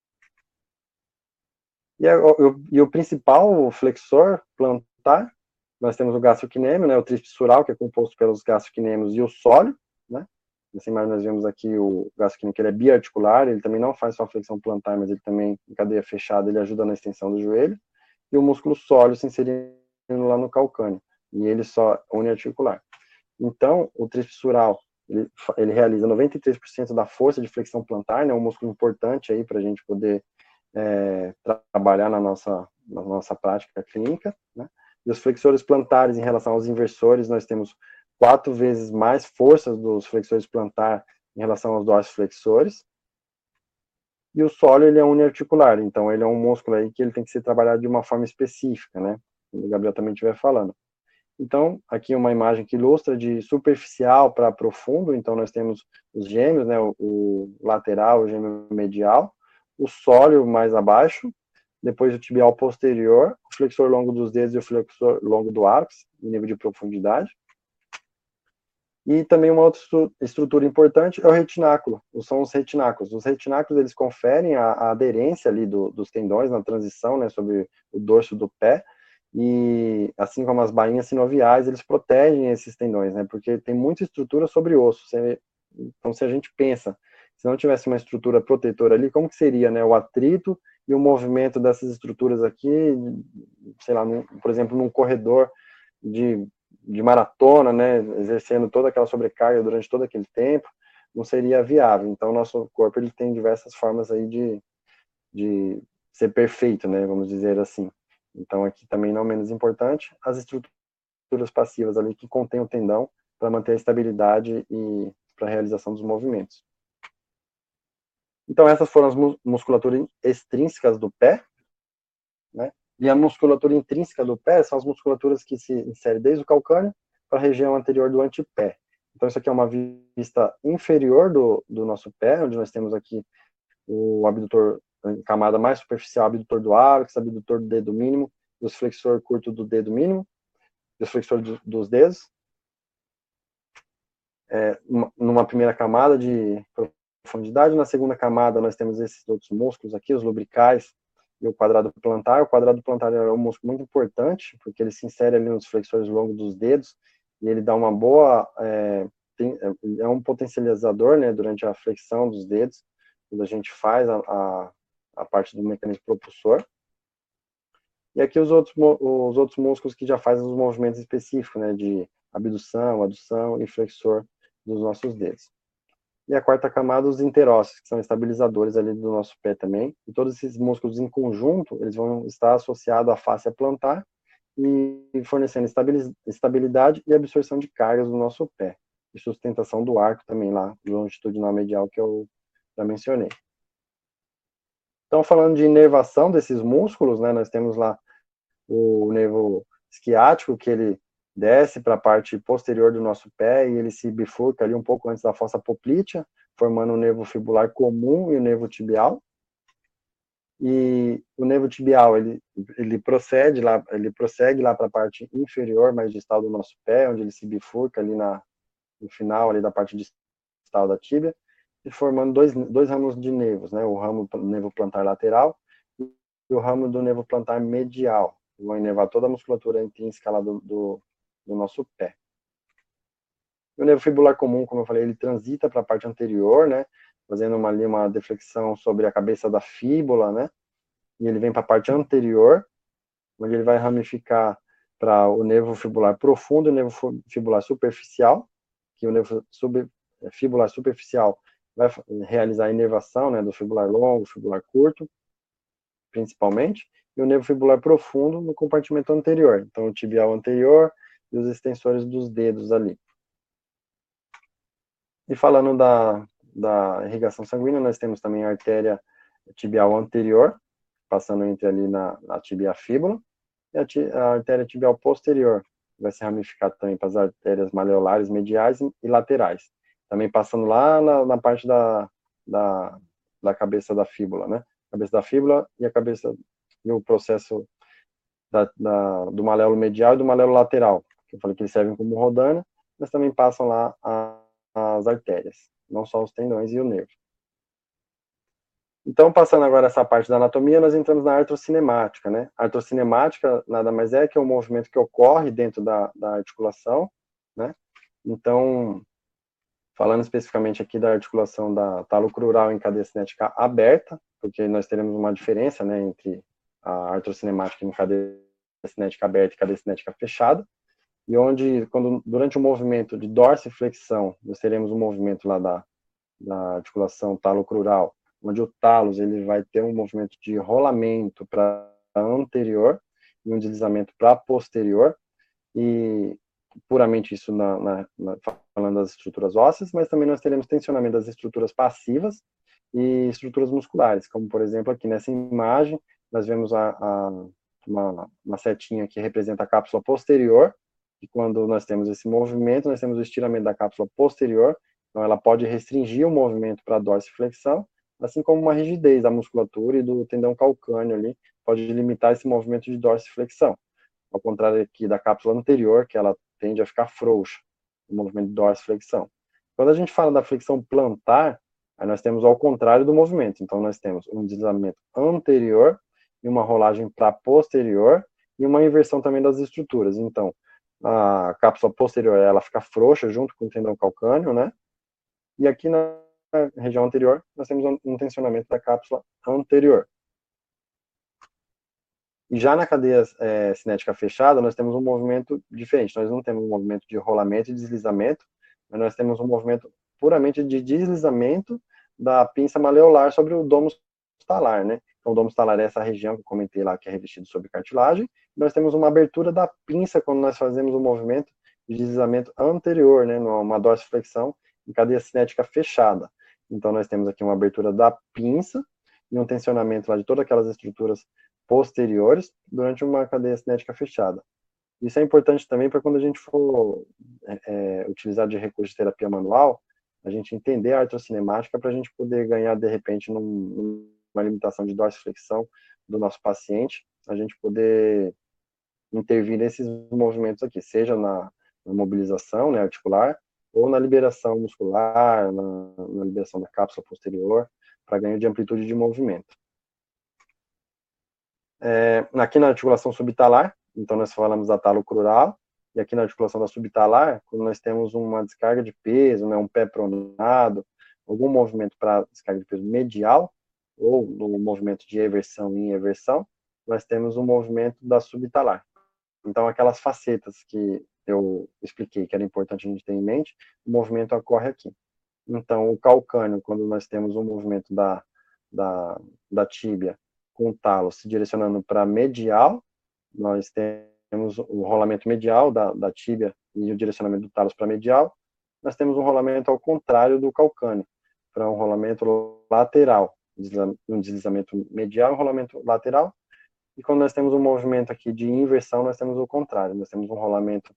E, a, o, e o principal flexor plantar, nós temos o gastrocnêmio, né, o tríceps sural, que é composto pelos gastrocnêmios e o sólio, né? Nessa imagem nós vemos aqui o gastrocnêmio, que ele é biarticular, ele também não faz só flexão plantar, mas ele também, em cadeia fechada, ele ajuda na extensão do joelho, e o músculo sólio se inserindo lá no calcâneo, e ele só uniarticular. Então, o tríceps sural, ele, ele realiza noventa e três por cento da força de flexão plantar, né, um músculo importante aí para a gente poder é, trabalhar na nossa, na nossa prática clínica, né? E os flexores plantares em relação aos inversores, nós temos quatro vezes mais forças dos flexores plantar em relação aos dorsiflexores. E o sólio, ele é uniarticular, então ele é um músculo aí que ele tem que ser trabalhado de uma forma específica, né? Como o Gabriel também estiver falando. Então, aqui uma imagem que ilustra de superficial para profundo, então nós temos os gêmeos, né? O, o lateral, o gêmeo medial, o sólio mais abaixo, depois o tibial posterior, o flexor longo dos dedos e o flexor longo do hálux, em nível de profundidade. E também uma outra estrutura importante é o retináculo, são os retináculos. Os retináculos, eles conferem a, a aderência ali do, dos tendões na transição, né, sobre o dorso do pé, e assim como as bainhas sinoviais, eles protegem esses tendões, né, porque tem muita estrutura sobre osso. Então, se a gente pensa, se não tivesse uma estrutura protetora ali, como que seria, né, o atrito e o movimento dessas estruturas aqui, sei lá, num, por exemplo, num corredor de de maratona, né, exercendo toda aquela sobrecarga durante todo aquele tempo, não seria viável. Então, o nosso corpo ele tem diversas formas aí de, de ser perfeito, né, vamos dizer assim. Então, aqui também não menos importante, as estruturas passivas ali que contêm o tendão para manter a estabilidade e para a realização dos movimentos. Então, essas foram as musculaturas extrínsecas do pé, né? E a musculatura intrínseca do pé são as musculaturas que se inserem desde o calcâneo para a região anterior do antepé. Então, isso aqui é uma vista inferior do, do nosso pé, onde nós temos aqui o abdutor, a camada mais superficial, abdutor do hálux, abdutor do dedo mínimo, e o flexor curto do dedo mínimo. flexor do, dos dedos, é, uma, numa primeira camada de profundidade. Na segunda camada, nós temos esses outros músculos aqui, os lumbricais e o quadrado plantar. O quadrado plantar é um músculo muito importante, porque ele se insere ali nos flexores longos dos dedos, e ele dá uma boa, é, tem, é um potencializador, né, durante a flexão dos dedos, quando a gente faz a, a, a parte do mecanismo propulsor. E aqui os outros, os outros músculos que já fazem os movimentos específicos, né, de abdução, adução e flexor dos nossos dedos. E a quarta camada, os interósseos, que são estabilizadores ali do nosso pé também. E todos esses músculos em conjunto, eles vão estar associados à face plantar e fornecendo estabilidade e absorção de cargas do nosso pé. E sustentação do arco também lá, longitudinal medial, que eu já mencionei. Então, falando de inervação desses músculos, né, nós temos lá o nervo esquiático, que ele desce para a parte posterior do nosso pé e ele se bifurca ali um pouco antes da fossa poplítea, formando o nervo fibular comum e o nervo tibial. E o nervo tibial, ele, ele procede lá, ele prossegue lá para a parte inferior, mais distal do nosso pé, onde ele se bifurca ali na, no final ali da parte distal da tíbia, e formando dois, dois ramos de nervos, né? O ramo do nervo plantar lateral e o ramo do nervo plantar medial. Vão inervar toda a musculatura intrínseca lá do, do do nosso pé. E o nervo fibular comum, como eu falei, ele transita para a parte anterior, né, fazendo uma, ali uma deflexão sobre a cabeça da fíbula, né, e ele vem para a parte anterior, onde ele vai ramificar para o nervo fibular profundo e o nervo fibular superficial, que o nervo sub, fibular superficial vai realizar a inervação, né, do fibular longo, fibular curto, principalmente, e o nervo fibular profundo no compartimento anterior, então o tibial anterior e os extensores dos dedos ali. E falando da, da irrigação sanguínea, nós temos também a artéria tibial anterior, passando entre ali na, na tibia fíbula, e a, a artéria tibial posterior, vai se ramificar também para as artérias maleolares mediais e, e laterais, também passando lá na, na parte da, da, da cabeça da fíbula, né? Cabeça da fíbula e a cabeça e o processo da, da, do maléolo medial e do maléolo lateral, que eu falei que eles servem como rodana, mas também passam lá a, as artérias, não só os tendões e o nervo. Então, passando agora essa parte da anatomia, nós entramos na artrocinemática, né? A artrocinemática nada mais é que é um movimento que ocorre dentro da, da articulação, né? Então, falando especificamente aqui da articulação da talocrural em cadeia cinética aberta, porque nós teremos uma diferença, né, entre a artrocinemática em cadeia cinética aberta e cadeia cinética fechada, e onde, quando, durante o movimento de dorsiflexão, nós teremos um movimento lá da, da articulação talocrural, onde o talos ele vai ter um movimento de rolamento para anterior e um deslizamento para posterior, e puramente isso na, na, na, falando das estruturas ósseas, mas também nós teremos tensionamento das estruturas passivas e estruturas musculares, como por exemplo aqui nessa imagem, nós vemos a, a, uma, uma setinha que representa a cápsula posterior, e quando nós temos esse movimento, nós temos o estiramento da cápsula posterior, então ela pode restringir o movimento para a dorsiflexão, assim como uma rigidez da musculatura e do tendão calcâneo ali, pode limitar esse movimento de dorsiflexão. Ao contrário aqui da cápsula anterior, que ela tende a ficar frouxa, o movimento de dorsiflexão. Quando a gente fala da flexão plantar, aí nós temos ao contrário do movimento. Então, nós temos um deslizamento anterior e uma rolagem para posterior e uma inversão também das estruturas. Então, a cápsula posterior, ela fica frouxa junto com o tendão calcâneo, né? E aqui na região anterior, nós temos um tensionamento da cápsula anterior. E já na cadeia é, cinética fechada, nós temos um movimento diferente. Nós não temos um movimento de rolamento e deslizamento, mas nós temos um movimento puramente de deslizamento da pinça maleolar sobre o domus talar, né? Então, o domus talar é essa região que eu comentei lá, que é revestido sobre cartilagem. E nós temos uma abertura da pinça quando nós fazemos o um movimento de deslizamento anterior, né? Uma dorsiflexão em cadeia cinética fechada. Então, nós temos aqui uma abertura da pinça e um tensionamento lá de todas aquelas estruturas posteriores durante uma cadeia cinética fechada. Isso é importante também para quando a gente for é, utilizar de recurso de terapia manual, a gente entender a artrocinemática para a gente poder ganhar, de repente, num, numa limitação de dorsiflexão do nosso paciente, a gente poder intervir nesses movimentos aqui, seja na, na mobilização, né, articular, ou na liberação muscular, na, na liberação da cápsula posterior, para ganho de amplitude de movimento. É, aqui na articulação subtalar, então nós falamos da talocrural, e aqui na articulação da subtalar, quando nós temos uma descarga de peso, né, um pé pronado, algum movimento para descarga de peso medial, ou no movimento de eversão e inversão, nós temos um movimento da subtalar. Então, aquelas facetas que eu expliquei que era importante a gente ter em mente, o movimento ocorre aqui. Então, o calcâneo, quando nós temos um movimento da, da, da tíbia com o talo se direcionando para medial, nós temos o rolamento medial da, da tíbia e o direcionamento do talos para medial, nós temos um rolamento ao contrário do calcâneo, para um rolamento lateral, um deslizamento medial e um rolamento lateral, e quando nós temos um movimento aqui de inversão, nós temos o contrário, nós temos um rolamento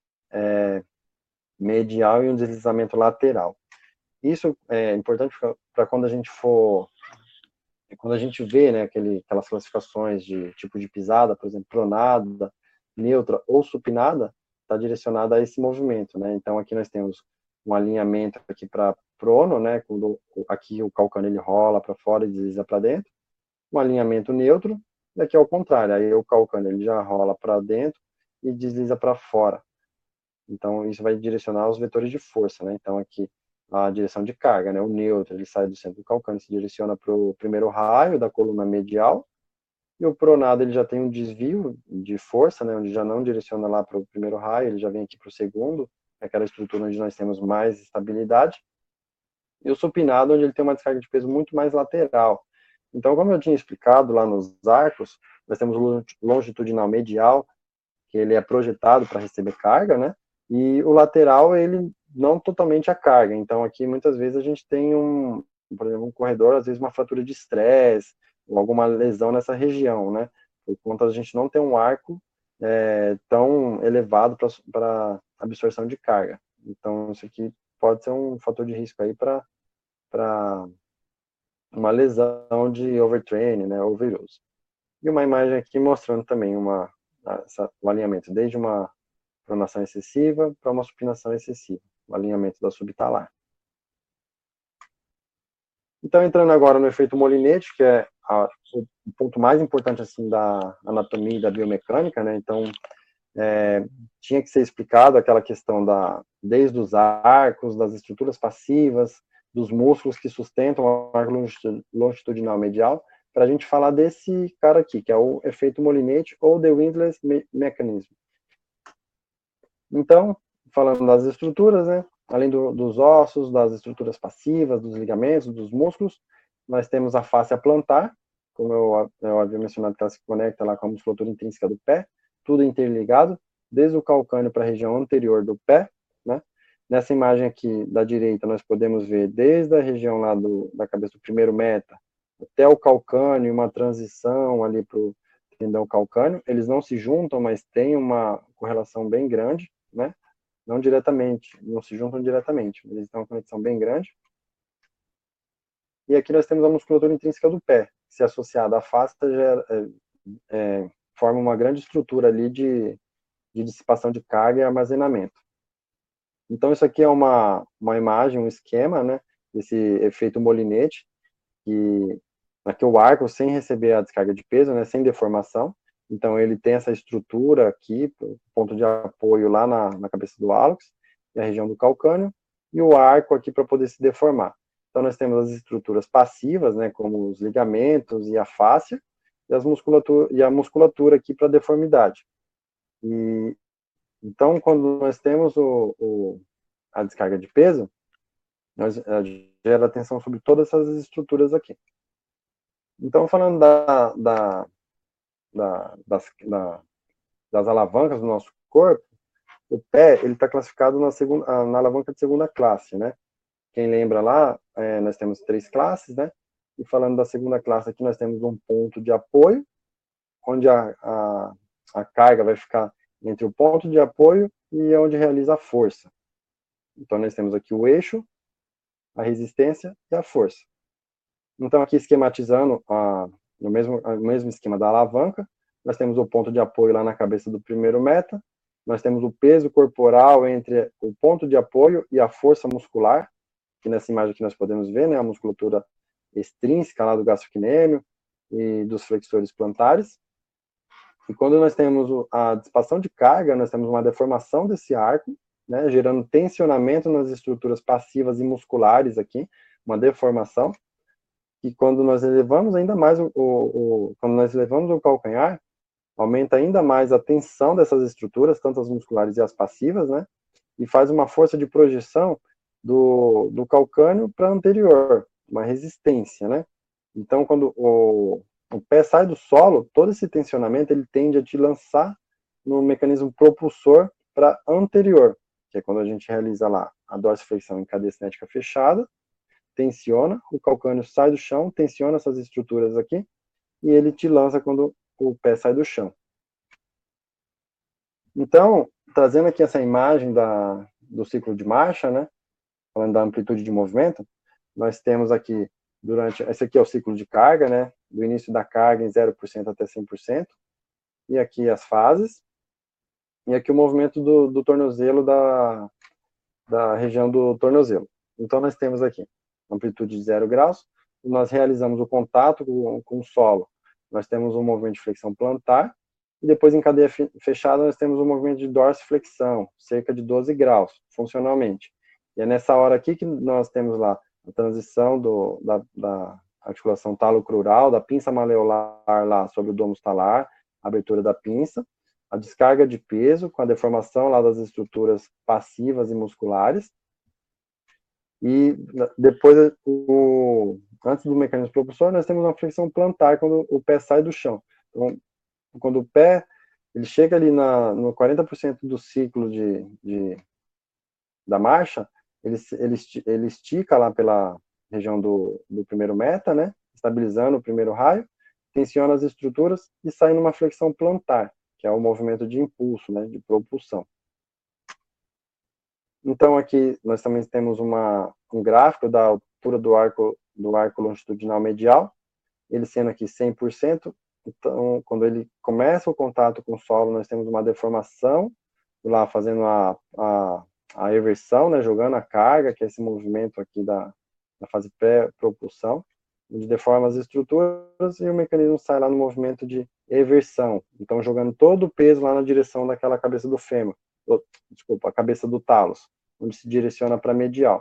é, medial e um deslizamento lateral. Isso é importante para quando a gente for, quando a gente vê, né, aquele, aquelas classificações de tipo de pisada, por exemplo, pronada, neutra ou supinada, está direcionada a esse movimento, né? Então aqui nós temos um alinhamento aqui para prono, né? Quando aqui o calcâneo ele rola para fora e desliza para dentro, um alinhamento neutro, e aqui é o contrário, aí o calcâneo ele já rola para dentro e desliza para fora. Então isso vai direcionar os vetores de força, né? Então aqui a direção de carga, né? O neutro ele sai do centro do calcâneo, se direciona para o primeiro raio da coluna medial, e o pronado ele já tem um desvio de força, né? Onde já não direciona lá para o primeiro raio, ele já vem aqui para o segundo, aquela estrutura onde nós temos mais estabilidade, e o supinado onde ele tem uma descarga de peso muito mais lateral. Então, como eu tinha explicado lá nos arcos, nós temos o longitudinal medial, que ele é projetado para receber carga, né? E o lateral, ele não totalmente a carga. Então, aqui, muitas vezes, a gente tem um, por exemplo, um corredor, às vezes, uma fratura de estresse, ou alguma lesão nessa região, né? Por conta a gente não ter um arco é, tão elevado para absorção de carga. Então, isso aqui pode ser um fator de risco aí para uma lesão de overtraining, né, overuse. E uma imagem aqui mostrando também uma, essa, o alinhamento, desde uma pronação excessiva para uma supinação excessiva, o alinhamento da subtalar. Então, entrando agora no efeito molinete, que é a, o ponto mais importante assim da anatomia e da biomecânica, né? Então, é, tinha que ser explicado aquela questão da, desde os arcos, das estruturas passivas, dos músculos que sustentam o arco longitudinal medial, para a gente falar desse cara aqui, que é o efeito molinete ou the windlass mechanism. Então, falando das estruturas, né, além do, dos ossos, das estruturas passivas, dos ligamentos, dos músculos, nós temos a fáscia plantar, como eu, eu havia mencionado, que ela se conecta lá com a musculatura intrínseca do pé, tudo interligado, desde o calcâneo para a região anterior do pé, né? Nessa imagem aqui da direita, nós podemos ver desde a região lá do, da cabeça do primeiro meta até o calcâneo, uma transição ali para o tendão calcâneo. Eles não se juntam, mas tem uma correlação bem grande, né? Não diretamente, não se juntam diretamente, mas eles têm uma conexão bem grande. E aqui nós temos a musculatura intrínseca do pé, que se associada à face, é, é, forma uma grande estrutura ali de, de dissipação de carga e armazenamento. Então, isso aqui é uma, uma imagem, um esquema, né, desse efeito molinete, que aqui o arco sem receber a descarga de peso, né, sem deformação. Então, ele tem essa estrutura aqui, ponto de apoio lá na, na cabeça do hálux, e a região do calcâneo, e o arco aqui para poder se deformar. Então, nós temos as estruturas passivas, né, como os ligamentos e a fáscia, e, as musculatura, e a musculatura aqui para deformidade. E, então, quando nós temos o, o, a descarga de peso, nós gera atenção sobre todas essas estruturas aqui. Então, falando da, da, da, das, da, das alavancas do nosso corpo, o pé ele está classificado na, segunda, na alavanca de segunda classe, né? Quem lembra lá, é, nós temos três classes, né? E falando da segunda classe aqui, nós temos um ponto de apoio, onde a, a, a carga vai ficar entre o ponto de apoio e onde realiza a força. Então, nós temos aqui o eixo, a resistência e a força. Então, aqui esquematizando a, no, mesmo, no mesmo esquema da alavanca, nós temos o ponto de apoio lá na cabeça do primeiro meta, nós temos o peso corporal entre o ponto de apoio e a força muscular, que nessa imagem aqui nós podemos ver, né, a musculatura extrínseca lá do gastrocnêmio e dos flexores plantares. E quando nós temos a dissipação de carga, nós temos uma deformação desse arco, né, gerando tensionamento nas estruturas passivas e musculares aqui, uma deformação. E quando nós elevamos ainda mais o, o, o quando nós elevamos o calcanhar, aumenta ainda mais a tensão dessas estruturas, tanto as musculares e as passivas, né? E faz uma força de projeção do, do calcâneo para anterior, uma resistência, né? Então, quando o, o pé sai do solo, todo esse tensionamento ele tende a te lançar no mecanismo propulsor para anterior, que é quando a gente realiza lá a dorsiflexão em cadeia cinética fechada, tensiona, o calcâneo sai do chão, tensiona essas estruturas aqui, e ele te lança quando o pé sai do chão. Então, trazendo aqui essa imagem da, do ciclo de marcha, né, falando da amplitude de movimento, nós temos aqui, durante, esse aqui é o ciclo de carga, né, do início da carga em zero por cento até cem por cento, e aqui as fases, e aqui o movimento do, do tornozelo, da, da região do tornozelo. Então, nós temos aqui amplitude de zero graus, nós realizamos o contato com, com o solo, nós temos um movimento de flexão plantar, e depois em cadeia fechada nós temos um movimento de dorsiflexão, cerca de doze graus, funcionalmente. E é nessa hora aqui que nós temos lá a transição do, da, da articulação talocrural, da pinça maleolar lá sobre o domus talar, a abertura da pinça, a descarga de peso com a deformação lá das estruturas passivas e musculares, e depois, o, antes do mecanismo propulsor, nós temos uma flexão plantar quando o pé sai do chão. Então, quando o pé ele chega ali na, no quarenta por cento do ciclo de, de, da marcha, ele, ele, ele estica lá pela região do, do primeiro meta, né, estabilizando o primeiro raio, tensiona as estruturas e sai numa flexão plantar, que é o movimento de impulso, né, de propulsão. Então, aqui nós também temos uma, um gráfico da altura do arco, do arco longitudinal medial, ele sendo aqui cem por cento. Então, quando ele começa o contato com o solo, nós temos uma deformação, lá fazendo a, a, a eversão, né, jogando a carga, que é esse movimento aqui da, da fase pré-propulsão, onde deforma as estruturas e o mecanismo sai lá no movimento de eversão. Então, jogando todo o peso lá na direção daquela cabeça do fêmur. Desculpa, a cabeça do talos, onde se direciona para medial.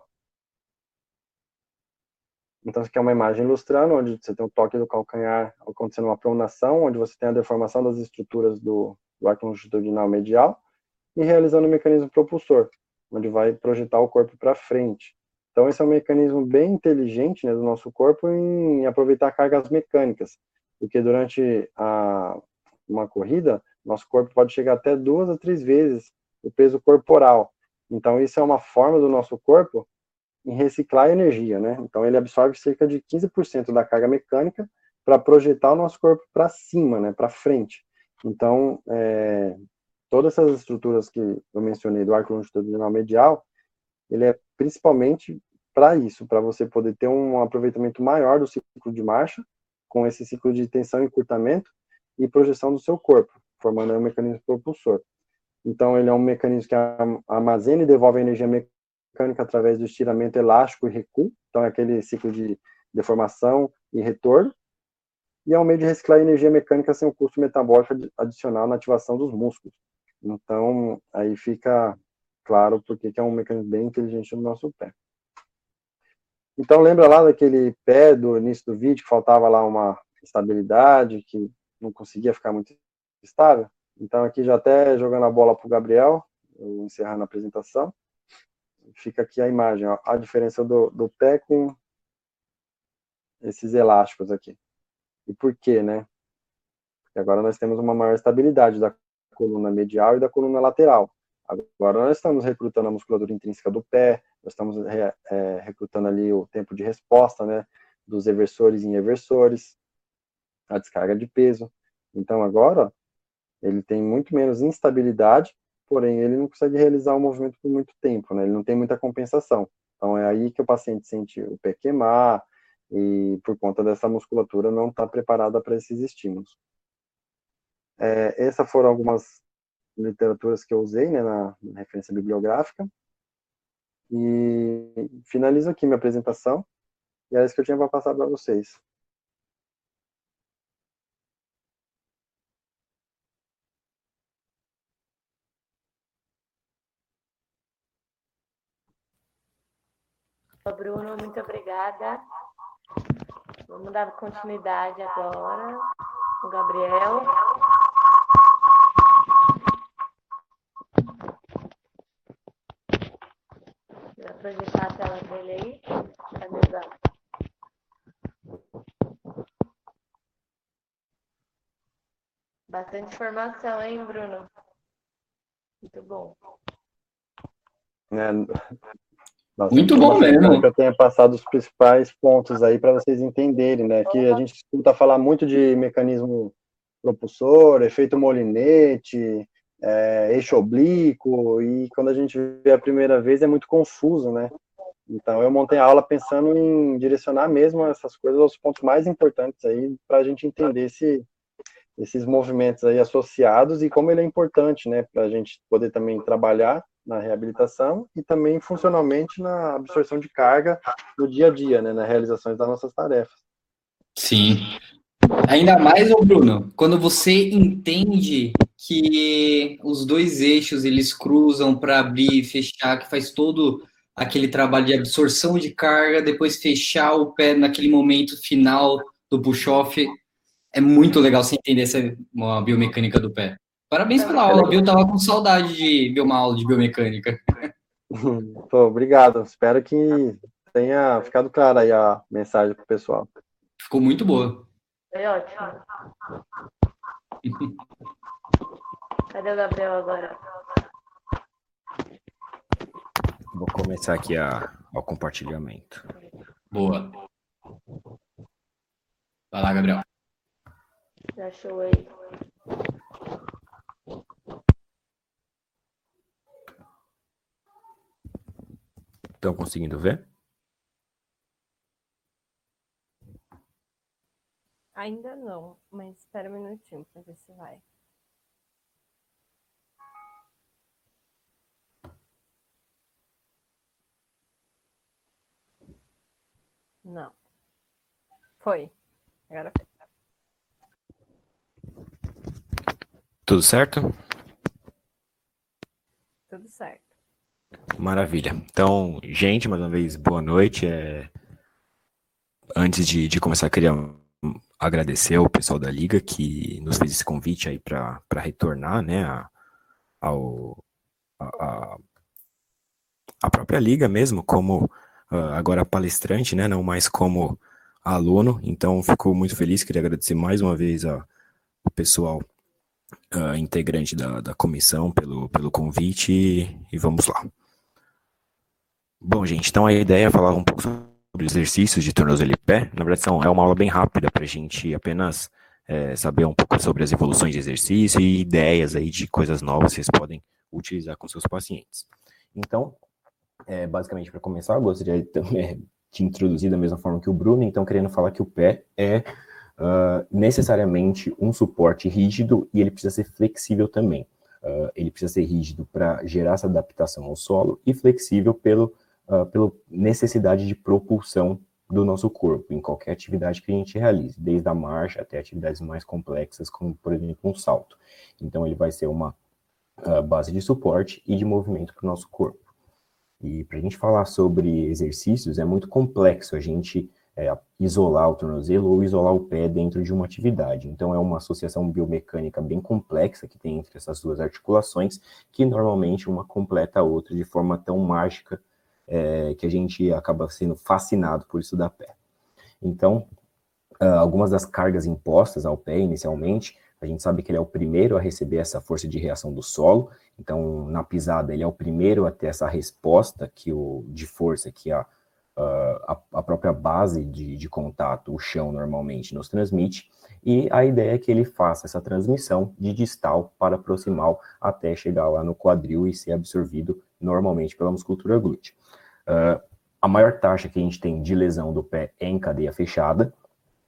Então, isso aqui é uma imagem ilustrando, onde você tem o toque do calcanhar acontecendo uma pronação, onde você tem a deformação das estruturas do, do arco longitudinal medial, e realizando o mecanismo propulsor, onde vai projetar o corpo para frente. Então, esse é um mecanismo bem inteligente, né, do nosso corpo em aproveitar cargas mecânicas, porque durante a, uma corrida, nosso corpo pode chegar até duas a três vezes o peso corporal. Então, isso é uma forma do nosso corpo em reciclar energia, né? Então, ele absorve cerca de quinze por cento da carga mecânica para projetar o nosso corpo para cima, né, para frente. Então, é, todas essas estruturas que eu mencionei do arco longitudinal medial, ele é principalmente para isso, para você poder ter um aproveitamento maior do ciclo de marcha, com esse ciclo de tensão e encurtamento e projeção do seu corpo, formando aí um mecanismo propulsor. Então, ele é um mecanismo que armazena e devolve a energia mecânica através do estiramento elástico e recuo. Então, é aquele ciclo de deformação e retorno. E é um meio de reciclar energia mecânica sem um custo metabólico adicional na ativação dos músculos. Então, aí fica claro porque que é um mecanismo bem inteligente no nosso pé. Então, lembra lá daquele pé do início do vídeo que faltava lá uma estabilidade, que não conseguia ficar muito estável? Então, aqui já até jogando a bola para o Gabriel, eu encerrando a apresentação, fica aqui a imagem, ó, a diferença do, do pé com esses elásticos aqui. E por quê, né? Porque agora nós temos uma maior estabilidade da coluna medial e da coluna lateral. Agora nós estamos recrutando a musculatura intrínseca do pé, nós estamos é, é, recrutando ali o tempo de resposta, né, dos eversores em eversores, a descarga de peso. Então agora ele tem muito menos instabilidade, porém ele não consegue realizar o movimento por muito tempo, né? Ele não tem muita compensação. Então é aí que o paciente sente o pé queimar, e por conta dessa musculatura não está preparada para esses estímulos. É, essas foram algumas literaturas que eu usei, né, na, na referência bibliográfica. E finalizo aqui minha apresentação. E era isso que eu tinha para passar para vocês. Bruno, muito obrigada. Vamos dar continuidade agora com o Gabriel. Vou projetar a tela dele aí. Cadê o Gabriel? Bastante informação, hein, Bruno? Muito bom. É, Muito bom mesmo. Que eu tenha passado os principais pontos aí para vocês entenderem, né? Que a gente escuta falar muito de mecanismo propulsor, efeito molinete, é, eixo oblíquo, e quando a gente vê a primeira vez é muito confuso, né? Então eu montei a aula pensando em direcionar mesmo essas coisas aos pontos mais importantes aí para a gente entender esse, esses movimentos aí associados e como ele é importante, né? Para a gente poder também trabalhar na reabilitação e também funcionalmente na absorção de carga no dia a dia, né, na realização das nossas tarefas. Sim. Ainda mais, ô Bruno, quando você entende que os dois eixos eles cruzam para abrir e fechar, que faz todo aquele trabalho de absorção de carga, depois fechar o pé naquele momento final do push-off, é muito legal você entender essa uma biomecânica do pé. Parabéns pela aula, viu? Eu tava com saudade de ver uma aula de biomecânica. Pô, obrigado. Espero que tenha ficado clara aí a mensagem pro pessoal. Ficou muito boa. Foi ótimo. Cadê o Gabriel agora? Vou começar aqui a, ao compartilhamento. Boa. Vai lá, Gabriel. Já achou aí. Estão conseguindo ver? Ainda não, mas espera um minutinho para ver se vai. Não. Foi. Agora foi. Tudo certo? Tudo certo. Maravilha. Então, gente, mais uma vez, boa noite. É... Antes de, de começar, eu queria agradecer ao pessoal da Liga que nos fez esse convite aí para retornar, né, a, ao, a, a própria Liga mesmo, como uh, agora palestrante, né, não mais como aluno. Então, fico muito feliz, queria agradecer mais uma vez ao pessoal uh, integrante da, da comissão pelo, pelo convite e, e vamos lá. Bom, gente, então a ideia é falar um pouco sobre exercícios de tornozelo e pé. Na verdade, são, é uma aula bem rápida para a gente apenas é, saber um pouco sobre as evoluções de exercício e ideias aí de coisas novas que vocês podem utilizar com seus pacientes. Então, é, basicamente, para começar, eu gostaria de, é, de introduzir da mesma forma que o Bruno, então querendo falar que o pé é uh, necessariamente um suporte rígido e ele precisa ser flexível também. Uh, ele precisa ser rígido para gerar essa adaptação ao solo e flexível pelo Uh, pela necessidade de propulsão do nosso corpo, em qualquer atividade que a gente realize, desde a marcha até atividades mais complexas, como, por exemplo, um salto. Então, ele vai ser uma uh, base de suporte e de movimento para o nosso corpo. E para a gente falar sobre exercícios, é muito complexo a gente é, isolar o tornozelo ou isolar o pé dentro de uma atividade. Então, é uma associação biomecânica bem complexa que tem entre essas duas articulações, que normalmente uma completa a outra de forma tão mágica, É, que a gente acaba sendo fascinado por estudar pé. Então, uh, algumas das cargas impostas ao pé inicialmente, a gente sabe que ele é o primeiro a receber essa força de reação do solo, então na pisada ele é o primeiro a ter essa resposta que o, de força que a, uh, a, a própria base de, de contato, o chão normalmente nos transmite, e a ideia é que ele faça essa transmissão de distal para proximal até chegar lá no quadril e ser absorvido normalmente pela musculatura glútea. Uh, a maior taxa que a gente tem de lesão do pé é em cadeia fechada,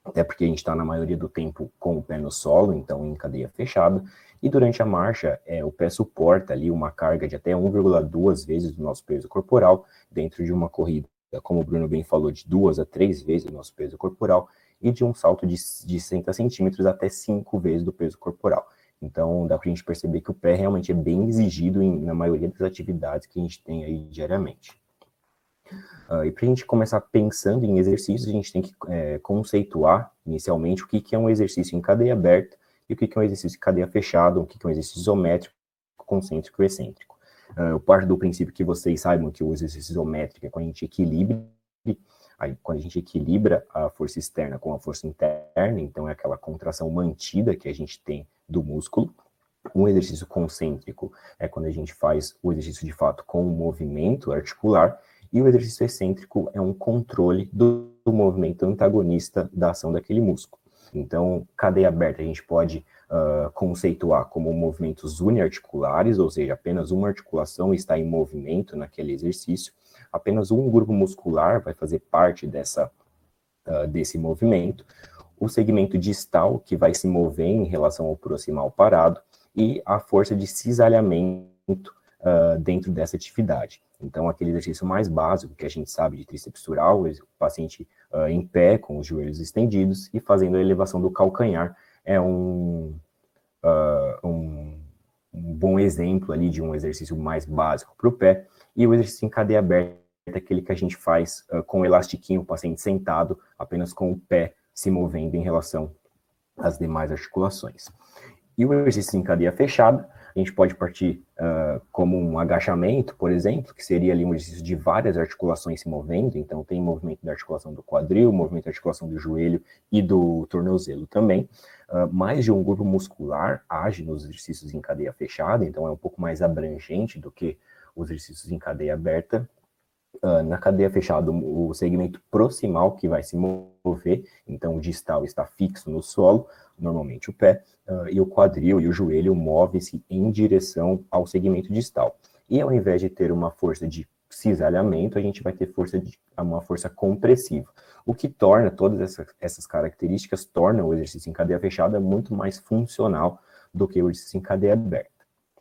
até porque a gente está na maioria do tempo com o pé no solo, então em cadeia fechada, e durante a marcha é, o pé suporta ali uma carga de até um vírgula dois vezes do nosso peso corporal dentro de uma corrida, como o Bruno bem falou, de duas a três vezes o nosso peso corporal, e de um salto de, de sessenta centímetros até cinco vezes do peso corporal. Então, dá para a gente perceber que o pé realmente é bem exigido em, na maioria das atividades que a gente tem aí diariamente. Uh, e para a gente começar pensando em exercícios, a gente tem que é, conceituar inicialmente o que, que é um exercício em cadeia aberta e o que, que é um exercício em cadeia fechada, o que, que é um exercício isométrico, concêntrico e excêntrico. Uh, eu parto do princípio que vocês saibam que o exercício isométrico é quando a gente equilibra, aí, quando a gente equilibra a força externa com a força interna, então é aquela contração mantida que a gente tem do músculo. Um exercício concêntrico é quando a gente faz o exercício de fato com o movimento articular, e o exercício excêntrico é um controle do, do movimento antagonista da ação daquele músculo. Então, cadeia aberta a gente pode uh, conceituar como movimentos uniarticulares, ou seja, apenas uma articulação está em movimento naquele exercício, apenas um grupo muscular vai fazer parte dessa, uh, desse movimento, o segmento distal, que vai se mover em relação ao proximal parado, e a força de cisalhamento uh, dentro dessa atividade. Então, aquele exercício mais básico que a gente sabe de tríceps sural, o paciente uh, em pé, com os joelhos estendidos, e fazendo a elevação do calcanhar, é um, uh, um, um bom exemplo ali de um exercício mais básico para o pé. E o exercício em cadeia aberta é aquele que a gente faz uh, com o elastiquinho, o paciente sentado, apenas com o pé se movendo em relação às demais articulações. E o exercício em cadeia fechada, a gente pode partir uh, como um agachamento, por exemplo, que seria ali um exercício de várias articulações se movendo, então tem movimento da articulação do quadril, movimento da articulação do joelho e do tornozelo também. Uh, mais de um grupo muscular age nos exercícios em cadeia fechada, então é um pouco mais abrangente do que os exercícios em cadeia aberta. Uh, na cadeia fechada, o segmento proximal que vai se mover, então o distal está fixo no solo, normalmente o pé, uh, e o quadril e o joelho move-se em direção ao segmento distal. E ao invés de ter uma força de cisalhamento, a gente vai ter força de, uma força compressiva, o que torna todas essas, essas características, torna o exercício em cadeia fechada muito mais funcional do que o exercício em cadeia aberta.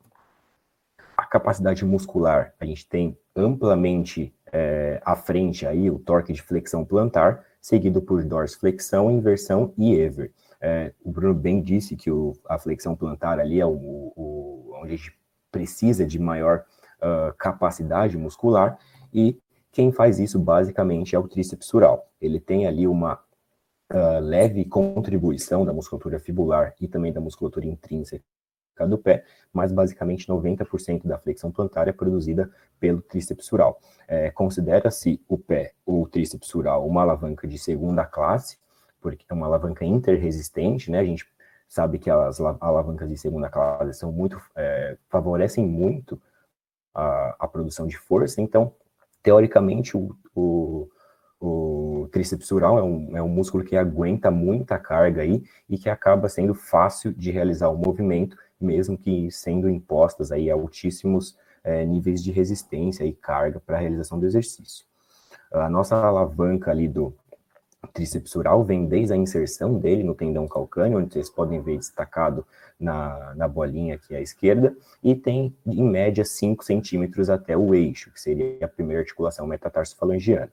A capacidade muscular, a gente tem amplamente é, à frente aí o torque de flexão plantar, seguido por dorsiflexão, inversão e Ever. É, o Bruno bem disse que o, a flexão plantar ali é o, o, onde a gente precisa de maior uh, capacidade muscular, e quem faz isso basicamente é o tríceps sural. Ele tem ali uma uh, leve contribuição da musculatura fibular e também da musculatura intrínseca do pé, mas basicamente noventa por cento da flexão plantar é produzida pelo tríceps sural. É, considera-se o pé, ou o tríceps sural, uma alavanca de segunda classe, porque é uma alavanca interresistente, né? A gente sabe que as alavancas de segunda classe são muito, é, favorecem muito a, a produção de força, então, teoricamente, o, o, o tríceps sural é um, é um músculo que aguenta muita carga aí e que acaba sendo fácil de realizar o movimento, mesmo que sendo impostas aí altíssimos é, níveis de resistência e carga para a realização do exercício. A nossa alavanca ali do tríceps sural vem desde a inserção dele no tendão calcâneo, onde vocês podem ver destacado na, na bolinha aqui à esquerda, e tem, em média, cinco centímetros até o eixo, que seria a primeira articulação metatarsofalangiana.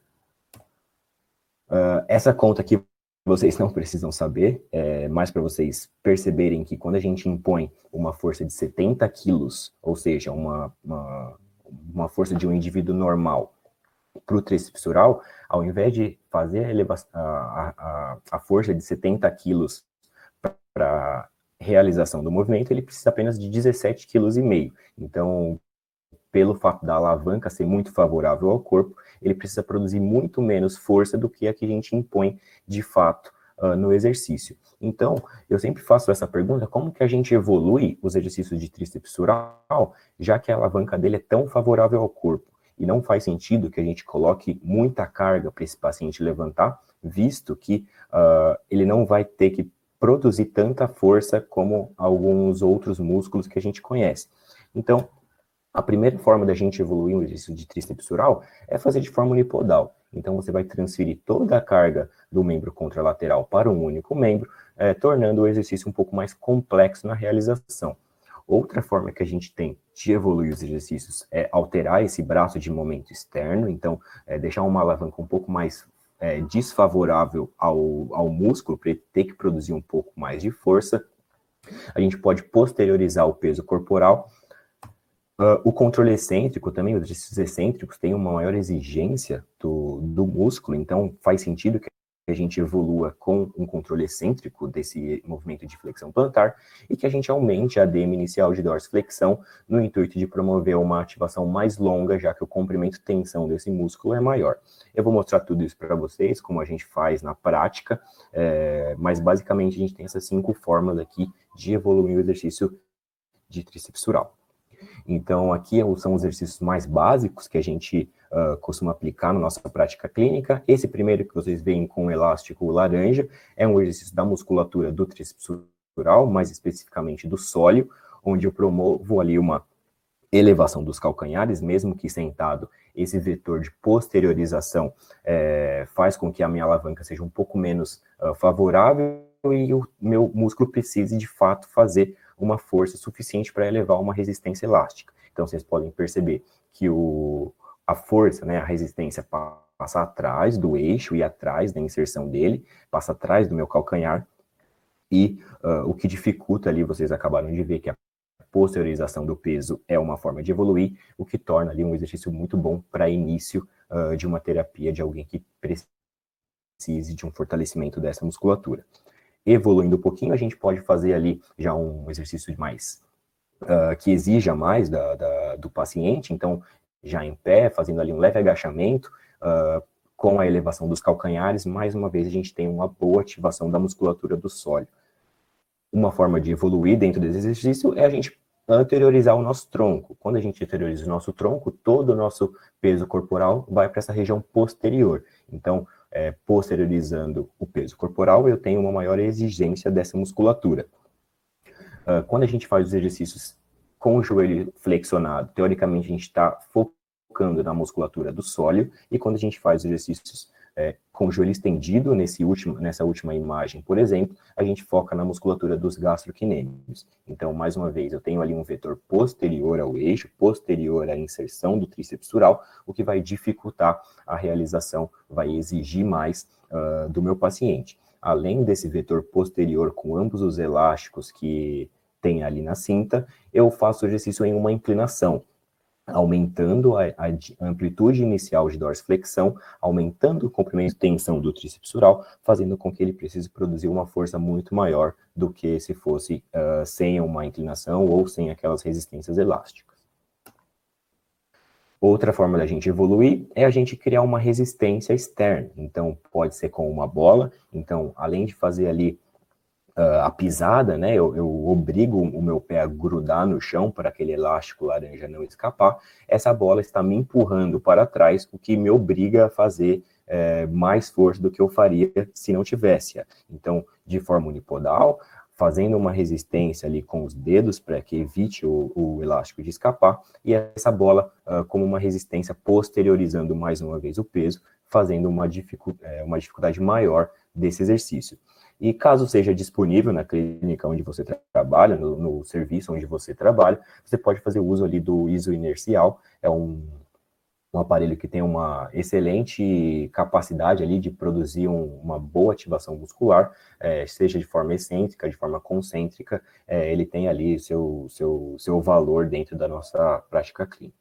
Uh, essa conta aqui vocês não precisam saber, é mais para vocês perceberem que quando a gente impõe uma força de setenta quilos, ou seja, uma, uma, uma força de um indivíduo normal para o tríceps sural, ao invés de fazer a, elevação, a, a, a força de setenta quilos para a realização do movimento, ele precisa apenas de dezessete vírgula cinco quilos. Então, pelo fato da alavanca ser muito favorável ao corpo, ele precisa produzir muito menos força do que a que a gente impõe de fato uh, no exercício. Então, eu sempre faço essa pergunta, como que a gente evolui os exercícios de tríceps sural, já que a alavanca dele é tão favorável ao corpo? E não faz sentido que a gente coloque muita carga para esse paciente levantar, visto que uh, ele não vai ter que produzir tanta força como alguns outros músculos que a gente conhece. Então, a primeira forma da gente evoluir um exercício de tríceps sural é fazer de forma unipodal. Então, você vai transferir toda a carga do membro contralateral para um único membro, é, tornando o exercício um pouco mais complexo na realização. Outra forma que a gente tem de evoluir os exercícios é alterar esse braço de momento externo, então, é, deixar uma alavanca um pouco mais é, desfavorável ao, ao músculo, para ele ter que produzir um pouco mais de força. A gente pode posteriorizar o peso corporal. Uh, o controle excêntrico também, os exercícios excêntricos têm uma maior exigência do, do músculo, então faz sentido que a gente evolua com um controle excêntrico desse movimento de flexão plantar e que a gente aumente a A D M inicial de dorsiflexão no intuito de promover uma ativação mais longa, já que o comprimento e tensão desse músculo é maior. Eu vou mostrar tudo isso para vocês, como a gente faz na prática, é, mas basicamente a gente tem essas cinco formas aqui de evoluir o exercício de tríceps oral. Então, aqui são os exercícios mais básicos que a gente uh, costuma aplicar na nossa prática clínica. Esse primeiro que vocês veem com o elástico laranja é um exercício da musculatura do tríceps oral, mais especificamente do sóleo, onde eu promovo ali uma elevação dos calcanhares, mesmo que sentado. Esse vetor de posteriorização é, faz com que a minha alavanca seja um pouco menos uh, favorável e o meu músculo precise, de fato, fazer uma força suficiente para elevar uma resistência elástica. Então, vocês podem perceber que o, a força, né, a resistência passa atrás do eixo e atrás da inserção dele, passa atrás do meu calcanhar, e uh, o que dificulta ali, vocês acabaram de ver que a posteriorização do peso é uma forma de evoluir, o que torna ali um exercício muito bom para início uh, de uma terapia de alguém que precise de um fortalecimento dessa musculatura. Evoluindo um pouquinho, a gente pode fazer ali já um exercício mais, uh, que exija mais da, da, do paciente, então já em pé, fazendo ali um leve agachamento, uh, com a elevação dos calcanhares, mais uma vez a gente tem uma boa ativação da musculatura do sólio. Uma forma de evoluir dentro desse exercício é a gente anteriorizar o nosso tronco. Quando a gente anterioriza o nosso tronco, todo o nosso peso corporal vai para essa região posterior. Então, É, posteriorizando o peso corporal, eu tenho uma maior exigência dessa musculatura. Uh, quando a gente faz os exercícios com o joelho flexionado, teoricamente a gente está focando na musculatura do sólio, e quando a gente faz os exercícios é, com o joelho estendido, nesse último, nessa última imagem, por exemplo, a gente foca na musculatura dos gastrocnêmios. Então, mais uma vez, eu tenho ali um vetor posterior ao eixo, posterior à inserção do tríceps oral, o que vai dificultar a realização, vai exigir mais uh, do meu paciente. Além desse vetor posterior com ambos os elásticos que tem ali na cinta, eu faço o exercício em uma inclinação, aumentando a, a amplitude inicial de dorsiflexão, aumentando o comprimento e tensão do tríceps oral, fazendo com que ele precise produzir uma força muito maior do que se fosse uh, sem uma inclinação ou sem aquelas resistências elásticas. Outra forma da gente evoluir é a gente criar uma resistência externa. Então, pode ser com uma bola. Então, além de fazer ali Uh, a pisada, né, eu, eu obrigo o meu pé a grudar no chão para aquele elástico laranja não escapar, essa bola está me empurrando para trás, o que me obriga a fazer é, mais força do que eu faria se não tivesse. Então, de forma unipodal, fazendo uma resistência ali com os dedos para que evite o, o elástico de escapar, e essa bola uh, como uma resistência posteriorizando mais uma vez o peso, fazendo uma, dificu é, uma dificuldade maior desse exercício. E caso seja disponível na clínica onde você tra trabalha, no, no serviço onde você trabalha, você pode fazer uso ali do isoinercial, é um, um aparelho que tem uma excelente capacidade ali de produzir um, uma boa ativação muscular, é, seja de forma excêntrica, de forma concêntrica, é, ele tem ali seu, seu, seu valor dentro da nossa prática clínica.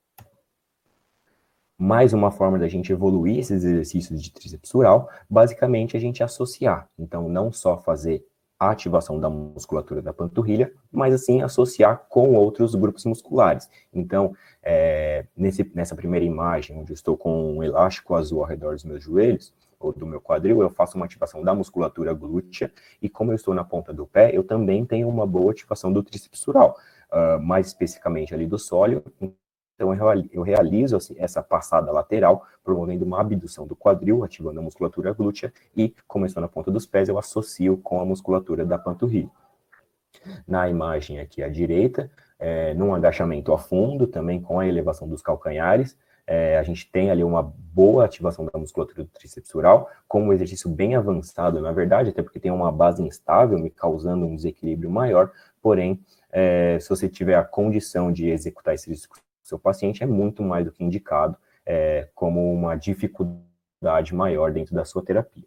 Mais uma forma da gente evoluir esses exercícios de tríceps oral, basicamente a gente associar. Então, não só fazer a ativação da musculatura da panturrilha, mas assim associar com outros grupos musculares. Então, é, nesse, nessa primeira imagem, onde eu estou com um elástico azul ao redor dos meus joelhos, ou do meu quadril, eu faço uma ativação da musculatura glútea, e como eu estou na ponta do pé, eu também tenho uma boa ativação do tríceps oral, uh, mais especificamente ali do sólio. Então, eu realizo essa passada lateral, promovendo uma abdução do quadril, ativando a musculatura glútea, e, como eu estou na ponta dos pés, eu associo com a musculatura da panturrilha. Na imagem aqui à direita, é, num agachamento a fundo, também com a elevação dos calcanhares, é, a gente tem ali uma boa ativação da musculatura do tríceps oral, com um exercício bem avançado, na verdade, até porque tem uma base instável, me causando um desequilíbrio maior, porém, é, se você tiver a condição de executar esse exercício com o seu paciente, é muito mais do que indicado, é, como uma dificuldade maior dentro da sua terapia.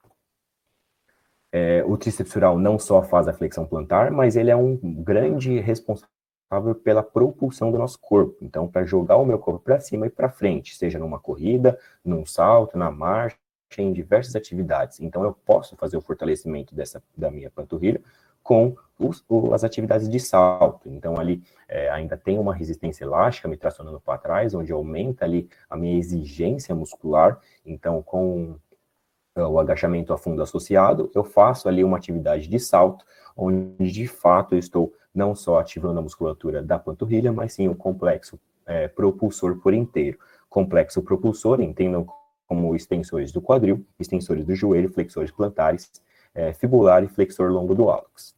É, o tríceps oral não só faz a flexão plantar, mas ele é um grande responsável pela propulsão do nosso corpo. Então, para jogar o meu corpo para cima e para frente, seja numa corrida, num salto, na marcha, em diversas atividades. Então, eu posso fazer o fortalecimento dessa, da minha panturrilha com os, o, as atividades de salto. Então, ali é, ainda tem uma resistência elástica me tracionando para trás, onde aumenta ali a minha exigência muscular. Então, com o agachamento a fundo associado, eu faço ali uma atividade de salto, onde de fato eu estou não só ativando a musculatura da panturrilha, mas sim o complexo é, propulsor por inteiro. Complexo propulsor, entendam como extensores do quadril, extensores do joelho, flexores plantares, é, fibular e flexor longo do hálux.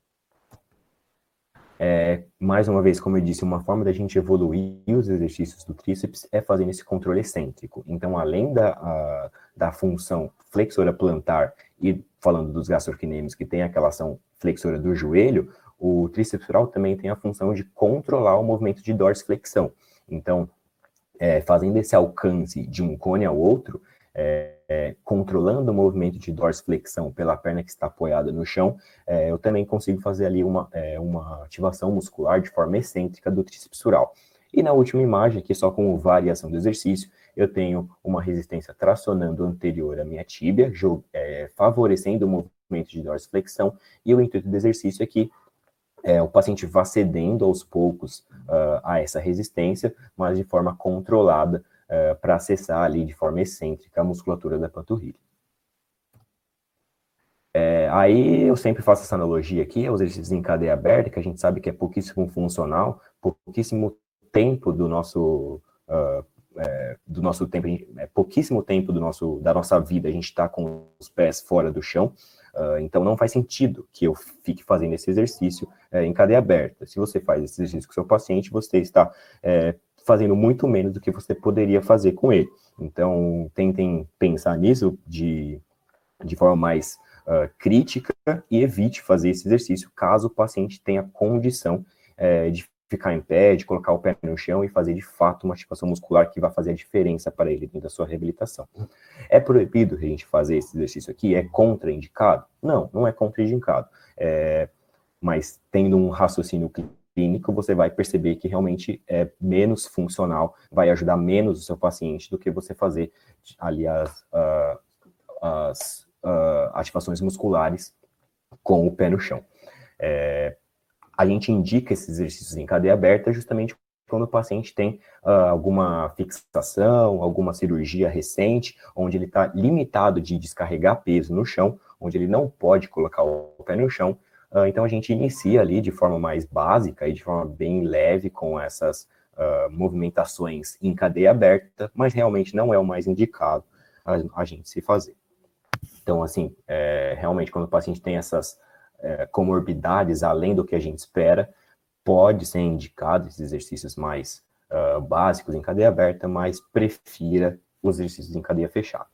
É, mais uma vez, como eu disse, uma forma da gente evoluir os exercícios do tríceps é fazendo esse controle excêntrico. Então, além da, a, da função flexora plantar e falando dos gastrocnêmios, que tem aquela ação flexora do joelho, o tríceps oral também tem a função de controlar o movimento de dorsiflexão. Então, é, fazendo esse alcance de um cone ao outro, é, é, controlando o movimento de dorsiflexão pela perna que está apoiada no chão, é, eu também consigo fazer ali uma, é, uma ativação muscular de forma excêntrica do tríceps oral. E na última imagem, aqui só com variação do exercício, eu tenho uma resistência tracionando anterior à minha tíbia, é, favorecendo o movimento de dorsiflexão, e o intuito do exercício é que é, o paciente vá cedendo aos poucos uh, a essa resistência, mas de forma controlada, Uh, para acessar ali de forma excêntrica a musculatura da panturrilha. É, aí eu sempre faço essa analogia aqui, os exercícios em cadeia aberta, que a gente sabe que é pouquíssimo funcional, pouquíssimo tempo do nosso, uh, é, do nosso tempo, é pouquíssimo tempo do nosso, da nossa vida, a gente está com os pés fora do chão, uh, então não faz sentido que eu fique fazendo esse exercício uh, em cadeia aberta. Se você faz esse exercício com o seu paciente, você está uh, fazendo muito menos do que você poderia fazer com ele. Então, tentem pensar nisso de, de forma mais uh, crítica e evite fazer esse exercício caso o paciente tenha condição uh, de ficar em pé, de colocar o pé no chão e fazer, de fato, uma ativação muscular que vai fazer a diferença para ele dentro da sua reabilitação. É proibido a gente fazer esse exercício aqui? É contraindicado? Não, não é contraindicado. É, mas tendo um raciocínio clínico, clínico, você vai perceber que realmente é menos funcional, vai ajudar menos o seu paciente do que você fazer ali as, uh, as uh, ativações musculares com o pé no chão. É, a gente indica esses exercícios em cadeia aberta justamente quando o paciente tem uh, alguma fixação, alguma cirurgia recente, onde ele está limitado de descarregar peso no chão, onde ele não pode colocar o pé no chão. Uh, então, a gente inicia ali de forma mais básica e de forma bem leve com essas uh, movimentações em cadeia aberta, mas realmente não é o mais indicado a, a gente se fazer. Então, assim, é, realmente, quando o paciente tem essas é, comorbidades além do que a gente espera, pode ser indicado esses exercícios mais uh, básicos em cadeia aberta, mas prefira os exercícios em cadeia fechada.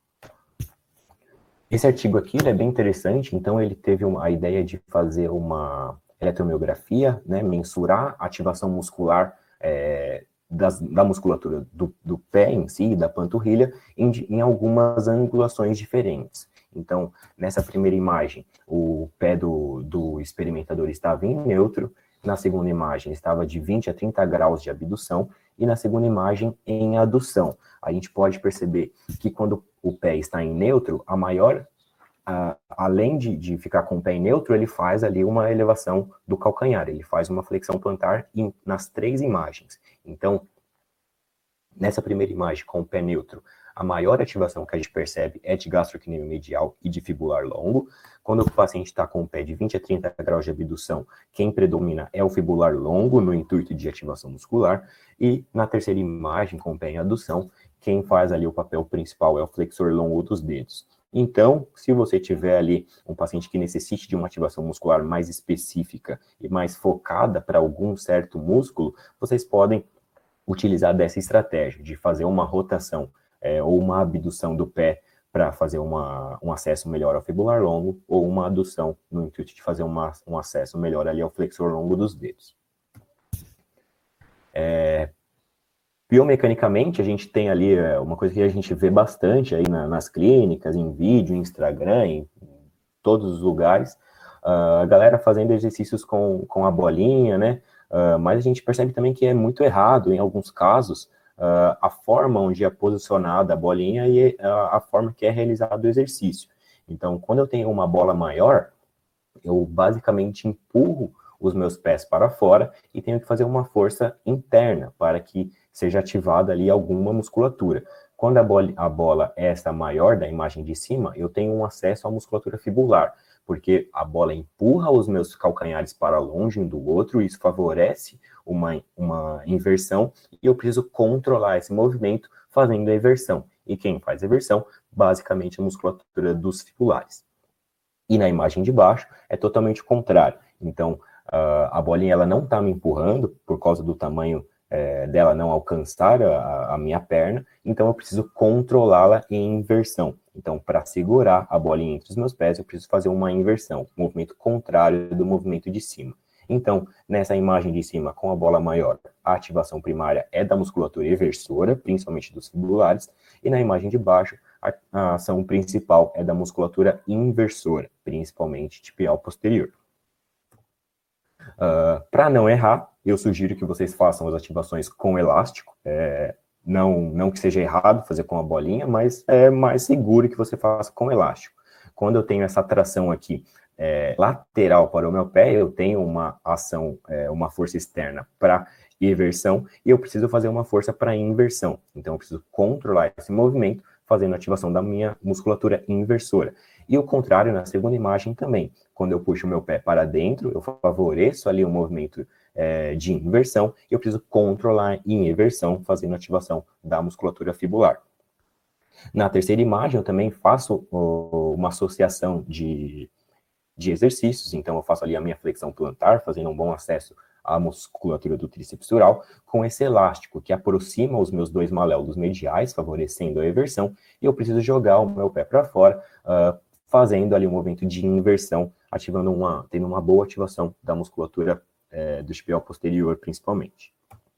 Esse artigo aqui ele é bem interessante, então ele teve uma, a ideia de fazer uma eletromiografia, né, mensurar a ativação muscular é, das, da musculatura do, do pé em si, da panturrilha, em, em algumas angulações diferentes. Então, nessa primeira imagem, o pé do, do experimentador estava em neutro, na segunda imagem estava de vinte a trinta graus de abdução, e na segunda imagem em adução. A gente pode perceber que quando o pé está em neutro, a maior, uh, além de, de ficar com o pé em neutro, ele faz ali uma elevação do calcanhar, ele faz uma flexão plantar em, nas três imagens. Então, nessa primeira imagem com o pé neutro, a maior ativação que a gente percebe é de gastrocnêmio medial e de fibular longo. Quando o paciente está com o pé de vinte a trinta graus de abdução, quem predomina é o fibular longo, no intuito de ativação muscular. E na terceira imagem, com o pé em adução, quem faz ali o papel principal é o flexor longo dos dedos. Então, se você tiver ali um paciente que necessite de uma ativação muscular mais específica e mais focada para algum certo músculo, vocês podem utilizar dessa estratégia, de fazer uma rotação é, ou uma abdução do pé para fazer uma, um acesso melhor ao fibular longo, ou uma adução no intuito de fazer uma, um acesso melhor ali ao flexor longo dos dedos. É, biomecanicamente, a gente tem ali é, uma coisa que a gente vê bastante aí na, nas clínicas, em vídeo, em Instagram, em todos os lugares, uh, a galera fazendo exercícios com, com a bolinha, né? Uh, mas a gente percebe também que é muito errado, em alguns casos, uh, a forma onde é posicionada a bolinha e a, a forma que é realizado o exercício. Então, quando eu tenho uma bola maior, eu basicamente empurro os meus pés para fora e tenho que fazer uma força interna para que seja ativada ali alguma musculatura. Quando a bola, a bola é essa maior da imagem de cima, eu tenho um acesso à musculatura fibular, porque a bola empurra os meus calcanhares para longe um do outro, e isso favorece uma, uma inversão, e eu preciso controlar esse movimento fazendo a inversão. E quem faz a inversão? Basicamente a musculatura dos fibulares. E na imagem de baixo é totalmente o contrário. Então, uh, a bolinha ela não está me empurrando por causa do tamanho é, dela não alcançar a, a minha perna, então eu preciso controlá-la em inversão. Então, para segurar a bolinha entre os meus pés, eu preciso fazer uma inversão, um movimento contrário do movimento de cima. Então, nessa imagem de cima, com a bola maior, a ativação primária é da musculatura eversora, principalmente dos fibulares, e na imagem de baixo, a, a ação principal é da musculatura inversora, principalmente tibial posterior. Uh, para não errar, eu sugiro que vocês façam as ativações com elástico, é, não, não que seja errado fazer com a bolinha, mas é mais seguro que você faça com elástico. Quando eu tenho essa tração aqui é, lateral para o meu pé, eu tenho uma ação, é, uma força externa para eversão, e eu preciso fazer uma força para inversão. Então eu preciso controlar esse movimento, fazendo a ativação da minha musculatura inversora. E o contrário na segunda imagem também. Quando eu puxo o meu pé para dentro, eu favoreço ali o movimento é, de inversão, e eu preciso controlar em eversão, fazendo a ativação da musculatura fibular. Na terceira imagem, eu também faço oh, uma associação de, de exercícios, então eu faço ali a minha flexão plantar, fazendo um bom acesso à musculatura do tríceps dural, com esse elástico que aproxima os meus dois maléolos mediais, favorecendo a eversão, e eu preciso jogar o meu pé para fora, uh, fazendo ali um movimento de inversão, ativando uma, tendo uma boa ativação da musculatura é, do tibial posterior, principalmente.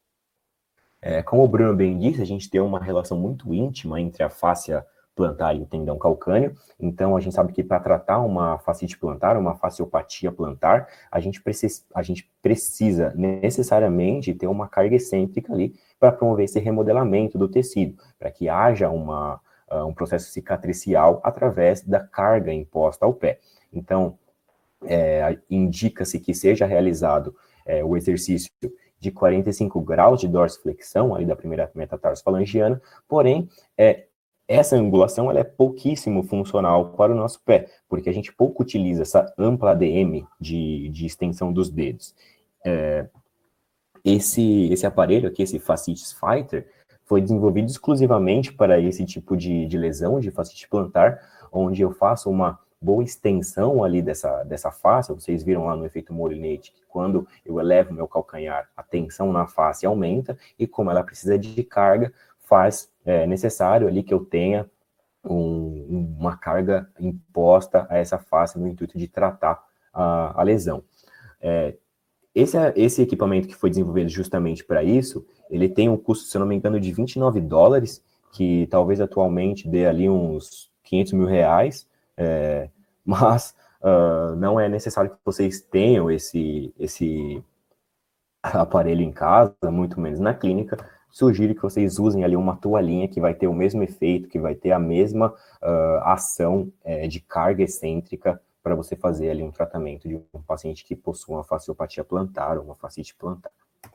É, como o Bruno bem disse, a gente tem uma relação muito íntima entre a fáscia plantar e o tendão calcâneo, então a gente sabe que para tratar uma fascite plantar, uma fasciopatia plantar, a gente, precisa, a gente precisa necessariamente ter uma carga excêntrica ali para promover esse remodelamento do tecido, para que haja uma Uh, um processo cicatricial através da carga imposta ao pé. Então, é, indica-se que seja realizado é, o exercício de quarenta e cinco graus de dorsiflexão, ali da primeira metatarsofalangiana, porém, é, essa angulação ela é pouquíssimo funcional para o nosso pé, porque a gente pouco utiliza essa ampla A D M de, de extensão dos dedos. É, esse, esse aparelho aqui, esse Fascitis Fighter, foi desenvolvido exclusivamente para esse tipo de, de lesão, de fascite plantar, onde eu faço uma boa extensão ali dessa, dessa face. Vocês viram lá no efeito Molinete que quando eu elevo meu calcanhar, a tensão na face aumenta, e como ela precisa de carga, faz é, necessário ali que eu tenha um, uma carga imposta a essa face no intuito de tratar a, a lesão. É, Esse, esse equipamento que foi desenvolvido justamente para isso, ele tem um custo, se eu não me engano, de vinte e nove dólares, que talvez atualmente dê ali uns quinhentos mil reais, é, mas uh, não é necessário que vocês tenham esse, esse aparelho em casa, muito menos na clínica. Sugiro que vocês usem ali uma toalhinha que vai ter o mesmo efeito, que vai ter a mesma uh, ação é, de carga excêntrica, para você fazer ali um tratamento de um paciente que possua uma fasciopatia plantar ou uma fascite plantar.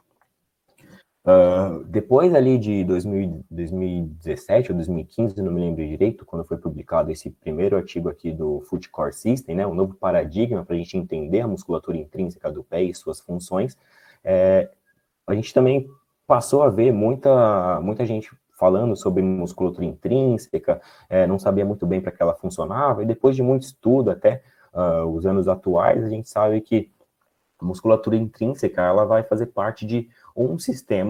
Uh, depois ali de dois mil, dois mil e dezessete ou dois mil e quinze, não me lembro direito, quando foi publicado esse primeiro artigo aqui do Foot Core System, né, um novo paradigma para a gente entender a musculatura intrínseca do pé e suas funções, é, a gente também passou a ver muita, muita gente falando sobre musculatura intrínseca, é, não sabia muito bem para que ela funcionava, e depois de muito estudo, até uh, os anos atuais, a gente sabe que a musculatura intrínseca ela vai fazer parte de um sistema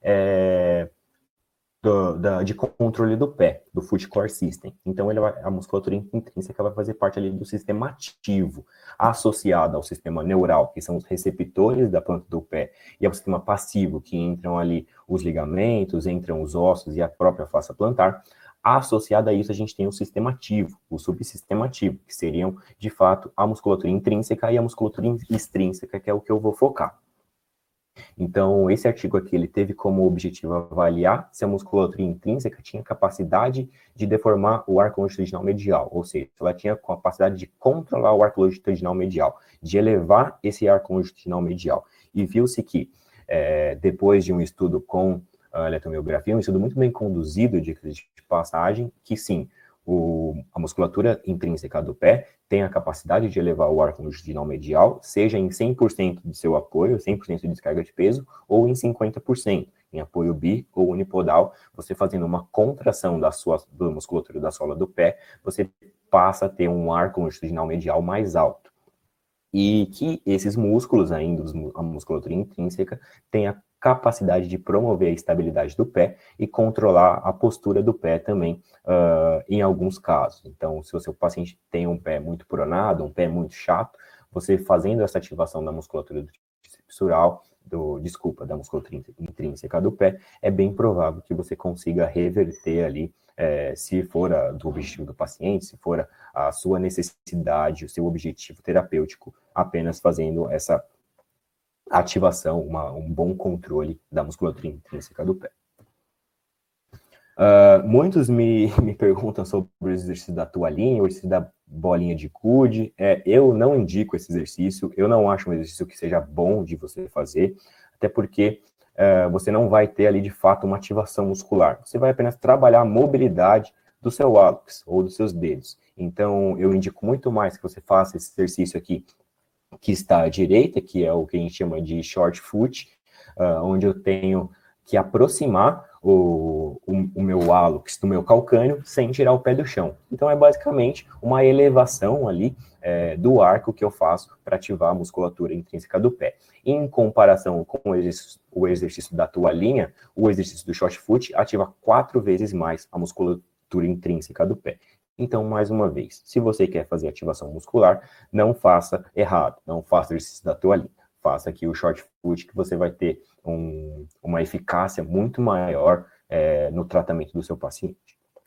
é, do, da, de controle do pé, do Foot Core System. Então, ele vai, a musculatura intrínseca vai fazer parte ali do sistema ativo, associado ao sistema neural, que são os receptores da planta do pé, e ao sistema passivo, que entram ali os ligamentos, entram os ossos e a própria face plantar. Associado a isso, a gente tem o sistema ativo, o subsistema ativo, que seriam, de fato, a musculatura intrínseca e a musculatura extrínseca, que é o que eu vou focar. Então, esse artigo aqui, ele teve como objetivo avaliar se a musculatura intrínseca tinha capacidade de deformar o arco longitudinal medial, ou seja, ela tinha capacidade de controlar o arco longitudinal medial, de elevar esse arco longitudinal medial. E viu-se que, é, depois de um estudo com a eletromiografia, um estudo muito bem conduzido de, de passagem, que sim, o, a musculatura intrínseca do pé tem a capacidade de elevar o arco longitudinal medial, seja em cem por cento do seu apoio, cem por cento de descarga de peso, ou em cinquenta por cento, em apoio bi ou unipodal, você fazendo uma contração da sua da musculatura da sola do pé, você passa a ter um arco longitudinal medial mais alto. E que esses músculos, ainda a musculatura intrínseca, tem a capacidade de promover a estabilidade do pé e controlar a postura do pé também, uh, em alguns casos. Então, se o seu paciente tem um pé muito pronado, um pé muito chato, você fazendo essa ativação da musculatura do fissural, do, desculpa, da musculatura intrínseca do pé, é bem provável que você consiga reverter ali, é, se for a, do objetivo do paciente, se for a, a sua necessidade, o seu objetivo terapêutico, apenas fazendo essa ativação, uma, um bom controle da musculatura intrínseca do pé. Uh, muitos me, me perguntam sobre o exercício da toalhinha, o exercício da bolinha de gude. É, eu não indico esse exercício, eu não acho um exercício que seja bom de você fazer, até porque uh, você não vai ter ali de fato uma ativação muscular. Você vai apenas trabalhar a mobilidade do seu hálux ou dos seus dedos. Então, eu indico muito mais que você faça esse exercício aqui que está à direita, que é o que a gente chama de short foot, uh, onde eu tenho que aproximar o, o, o meu hálux do meu calcâneo sem tirar o pé do chão. Então, é basicamente uma elevação ali é, do arco que eu faço para ativar a musculatura intrínseca do pé. Em comparação com o exercício, o exercício da toalhinha, o exercício do short foot ativa quatro vezes mais a musculatura intrínseca do pé. Então, mais uma vez, se você quer fazer ativação muscular, não faça errado, não faça o exercício da toalhinha. Faça aqui o short foot, que você vai ter um, uma eficácia muito maior é, no tratamento do seu paciente.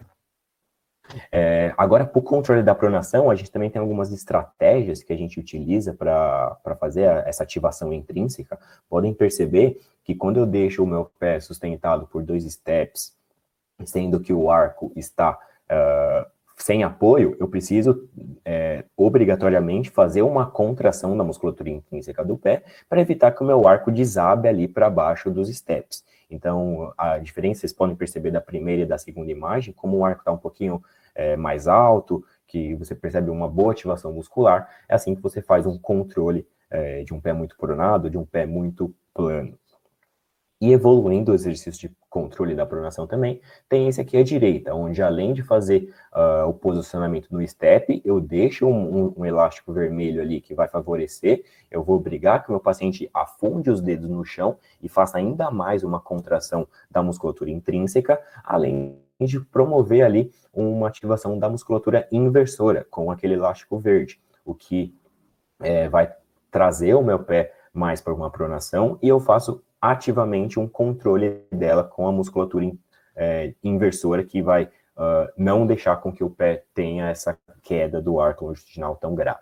É, agora, para o controle da pronação, a gente também tem algumas estratégias que a gente utiliza para fazer a, essa ativação intrínseca. Podem perceber que quando eu deixo o meu pé sustentado por dois steps, sendo que o arco está Uh, sem apoio, eu preciso é, obrigatoriamente fazer uma contração da musculatura intrínseca do pé para evitar que o meu arco desabe ali para baixo dos steps. Então, a diferença vocês podem perceber da primeira e da segunda imagem, como o arco está um pouquinho é, mais alto, que você percebe uma boa ativação muscular, é assim que você faz um controle é, de um pé muito pronado, de um pé muito plano. E evoluindo o exercício de controle da pronação também, tem esse aqui à direita, onde além de fazer uh, o posicionamento no step, eu deixo um, um, um elástico vermelho ali que vai favorecer, eu vou obrigar que o meu paciente afunde os dedos no chão e faça ainda mais uma contração da musculatura intrínseca, além de promover ali uma ativação da musculatura inversora com aquele elástico verde, o que é, vai trazer o meu pé mais para uma pronação e eu faço ativamente um controle dela com a musculatura é, inversora, que vai uh, não deixar com que o pé tenha essa queda do arco longitudinal tão grave.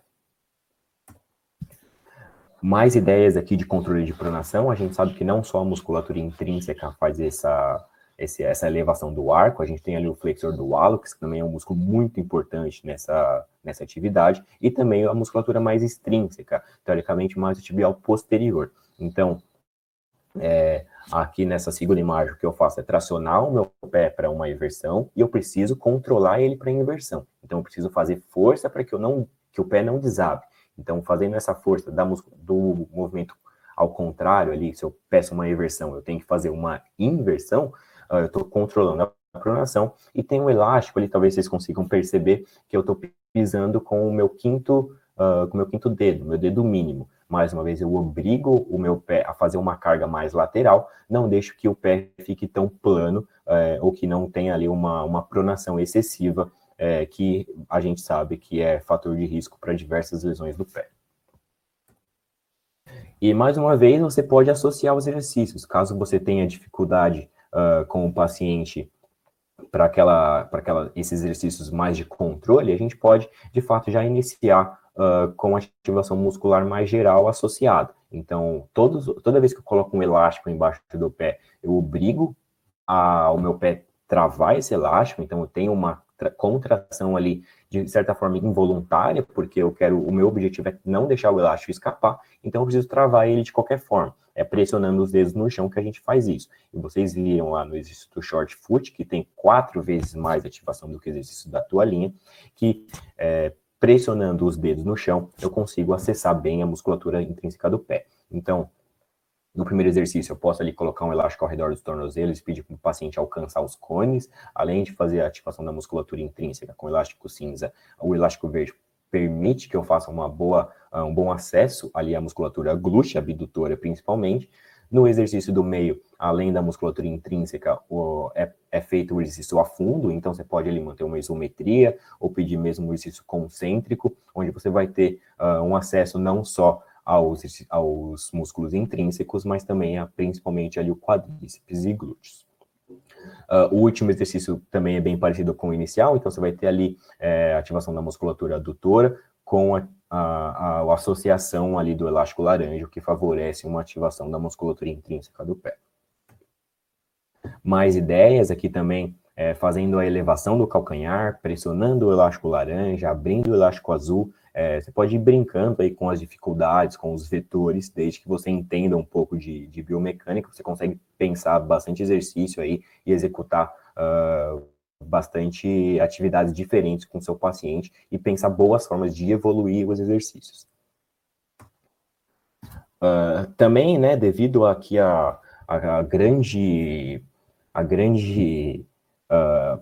Mais ideias aqui de controle de pronação. A gente sabe que não só a musculatura intrínseca faz essa, esse, essa elevação do arco, a gente tem ali o flexor do hálux, que também é um músculo muito importante nessa, nessa atividade, e também a musculatura mais extrínseca, teoricamente mais o tibial posterior. Então, É, aqui nessa segunda imagem, o que eu faço é tracionar o meu pé para uma inversão e eu preciso controlar ele para a inversão. Então, eu preciso fazer força para que, eu não, que o pé não desabe. Então, fazendo essa força da, do movimento ao contrário, ali, se eu peço uma inversão, eu tenho que fazer uma inversão, uh, eu estou controlando a pronação e tem um elástico ali, talvez vocês consigam perceber que eu estou pisando com o meu quinto, uh, com o meu quinto dedo, meu dedo mínimo. mais uma vez, eu obrigo o meu pé a fazer uma carga mais lateral, não deixo que o pé fique tão plano, é, ou que não tenha ali uma, uma pronação excessiva, é, que a gente sabe que é fator de risco para diversas lesões do pé. E, mais uma vez, você pode associar os exercícios. Caso você tenha dificuldade uh, com o paciente para aquela, para aquela, esses exercícios mais de controle, a gente pode, de fato, já iniciar uh, com a ativação muscular mais geral associada. Então, todos, toda vez que eu coloco um elástico embaixo do pé, eu obrigo a, o meu pé travar esse elástico, então eu tenho uma contração ali, de certa forma involuntária, porque eu quero, o meu objetivo é não deixar o elástico escapar, então eu preciso travar ele de qualquer forma, é pressionando os dedos no chão que a gente faz isso. E vocês viram lá no exercício do short foot, que tem quatro vezes mais ativação do que o exercício da toalhinha, que é, pressionando os dedos no chão, eu consigo acessar bem a musculatura intrínseca do pé. Então, no primeiro exercício, eu posso ali colocar um elástico ao redor dos tornozelos e pedir para o paciente alcançar os cones, além de fazer a ativação da musculatura intrínseca com o elástico cinza. O elástico verde permite que eu faça uma boa, um bom acesso ali à musculatura glútea, abdutora principalmente. No exercício do meio, além da musculatura intrínseca, o, é, é feito o exercício a fundo, então você pode ali manter uma isometria ou pedir mesmo um exercício concêntrico, onde você vai ter uh, um acesso não só Aos, aos músculos intrínsecos, mas também a, principalmente ali o quadríceps e glúteos. Uh, o último exercício também é bem parecido com o inicial, então você vai ter ali é, ativação da musculatura adutora com a, a, a associação ali do elástico laranja, que favorece uma ativação da musculatura intrínseca do pé. Mais ideias aqui também, é, fazendo a elevação do calcanhar, pressionando o elástico laranja, abrindo o elástico azul. É, você pode ir brincando aí com as dificuldades, com os vetores, desde que você entenda um pouco de, de biomecânica, você consegue pensar bastante exercício aí e executar uh, bastante atividades diferentes com o seu paciente e pensar boas formas de evoluir os exercícios. Uh, também, né, devido aqui a, a, a grande, a grande uh,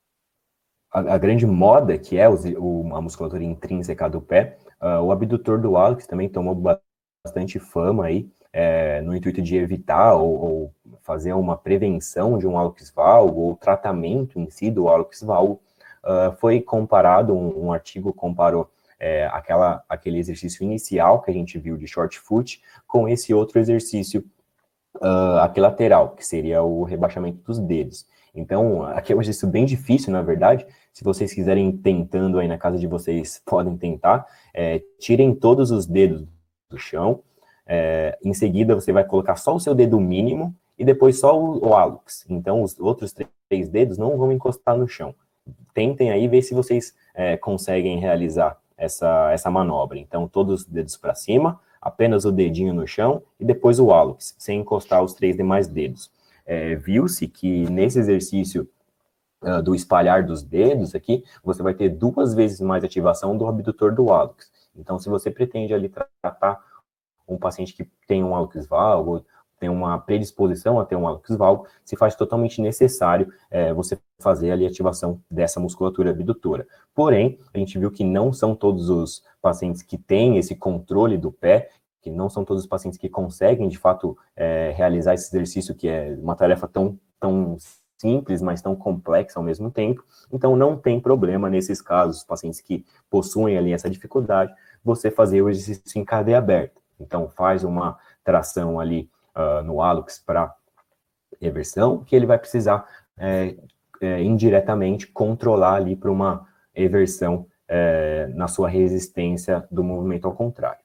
A, a grande moda que é o, o, a musculatura intrínseca do pé, uh, o abdutor do hálux também tomou bastante fama aí, é, no intuito de evitar ou, ou fazer uma prevenção de um hálux valgo, ou tratamento em si do hálux valgo. Uh, foi comparado, um, um artigo comparou é, aquela, aquele exercício inicial que a gente viu de short foot com esse outro exercício uh, aqui lateral, que seria o rebaixamento dos dedos. Então, aqui é um exercício bem difícil, na verdade. Se vocês quiserem tentando aí na casa de vocês, podem tentar. É, tirem todos os dedos do chão. É, em seguida, você vai colocar só o seu dedo mínimo e depois só o, o hálux. Então, os outros três dedos não vão encostar no chão. Tentem aí ver se vocês é, conseguem realizar essa, essa manobra. Então, todos os dedos para cima, apenas o dedinho no chão e depois o hálux, sem encostar os três demais dedos. É, viu-se que nesse exercício uh, do espalhar dos dedos aqui, você vai ter duas vezes mais ativação do abdutor do hálux. Então, se você pretende ali tratar um paciente que tem um hálux valgo, tem uma predisposição a ter um hálux valgo, se faz totalmente necessário é, você fazer ali a ativação dessa musculatura abdutora. Porém, a gente viu que não são todos os pacientes que têm esse controle do pé, que não são todos os pacientes que conseguem, de fato, é, realizar esse exercício, que é uma tarefa tão, tão simples, mas tão complexa ao mesmo tempo. Então, não tem problema nesses casos, pacientes que possuem ali essa dificuldade, você fazer o exercício em cadeia aberta. Então, faz uma tração ali uh, no hálux para eversão, que ele vai precisar é, é, indiretamente controlar ali para uma eversão é, na sua resistência do movimento ao contrário.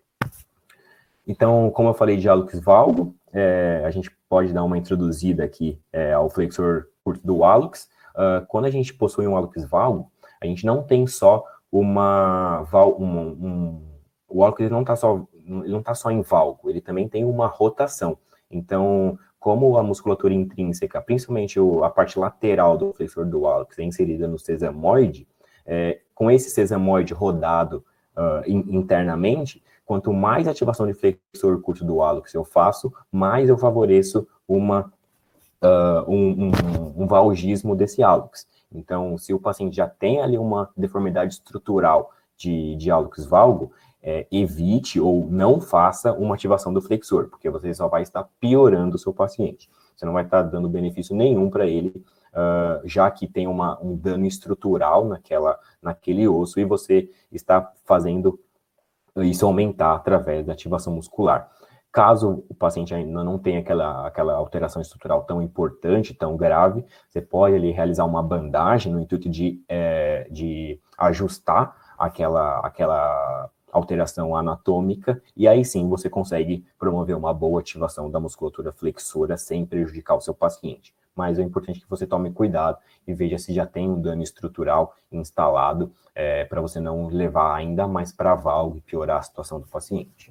Então, como eu falei de hálux valgo, é, a gente pode dar uma introduzida aqui é, ao flexor curto do hálux. Uh, quando a gente possui um hálux valgo, a gente não tem só uma... Um, um, o hálux não está só, ele não tá só em valgo, ele também tem uma rotação. Então, como a musculatura intrínseca, principalmente o, a parte lateral do flexor do hálux, é inserida no sesamoide, é, com esse sesamoide rodado uh, in, internamente, quanto mais ativação de flexor curto do hálux eu faço, mais eu favoreço uma, uh, um, um, um valgismo desse hálux. Então, se o paciente já tem ali uma deformidade estrutural de, de hálux valgo, é, evite ou não faça uma ativação do flexor, porque você só vai estar piorando o seu paciente. Você não vai estar dando benefício nenhum para ele, uh, já que tem uma, um dano estrutural naquela, naquele osso, e você está fazendo isso aumentar através da ativação muscular. Caso o paciente ainda não tenha aquela, aquela alteração estrutural tão importante, tão grave, você pode ali realizar uma bandagem no intuito de, é, de ajustar aquela, aquela alteração anatômica, e aí sim você consegue promover uma boa ativação da musculatura flexora sem prejudicar o seu paciente. Mas é importante que você tome cuidado e veja se já tem um dano estrutural instalado, é, para você não levar ainda mais para a válvula e piorar a situação do paciente.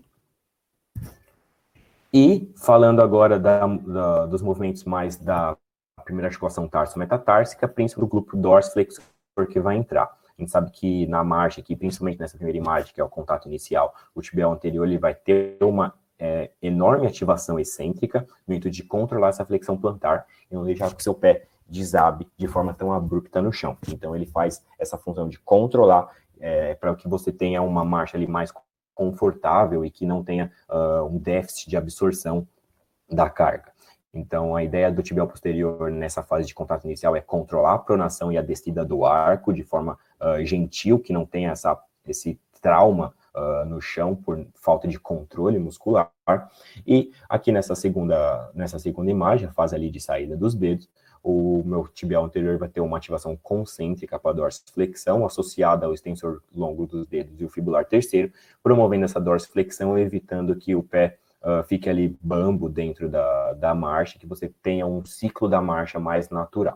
E falando agora da, da, dos movimentos mais da primeira articulação tarso-metatársica, principalmente do grupo dorsiflexor que vai entrar. A gente sabe que na marcha aqui, principalmente nessa primeira imagem, que é o contato inicial, o tibial anterior ele vai ter uma é, enorme ativação excêntrica no intuito de controlar essa flexão plantar e não deixar que o seu pé desabe de forma tão abrupta no chão. Então ele faz essa função de controlar é, para que você tenha uma marcha ali mais confortável e que não tenha uh, um déficit de absorção da carga. Então, a ideia do tibial posterior nessa fase de contato inicial é controlar a pronação e a descida do arco de forma uh, gentil, que não tenha essa, esse trauma uh, no chão por falta de controle muscular. E aqui nessa segunda, nessa segunda imagem, a fase ali de saída dos dedos, o meu tibial anterior vai ter uma ativação concêntrica para a dorsiflexão, associada ao extensor longo dos dedos e o fibular terceiro, promovendo essa dorsiflexão, evitando que o pé uh, fique ali bambo dentro da, da marcha, que você tenha um ciclo da marcha mais natural.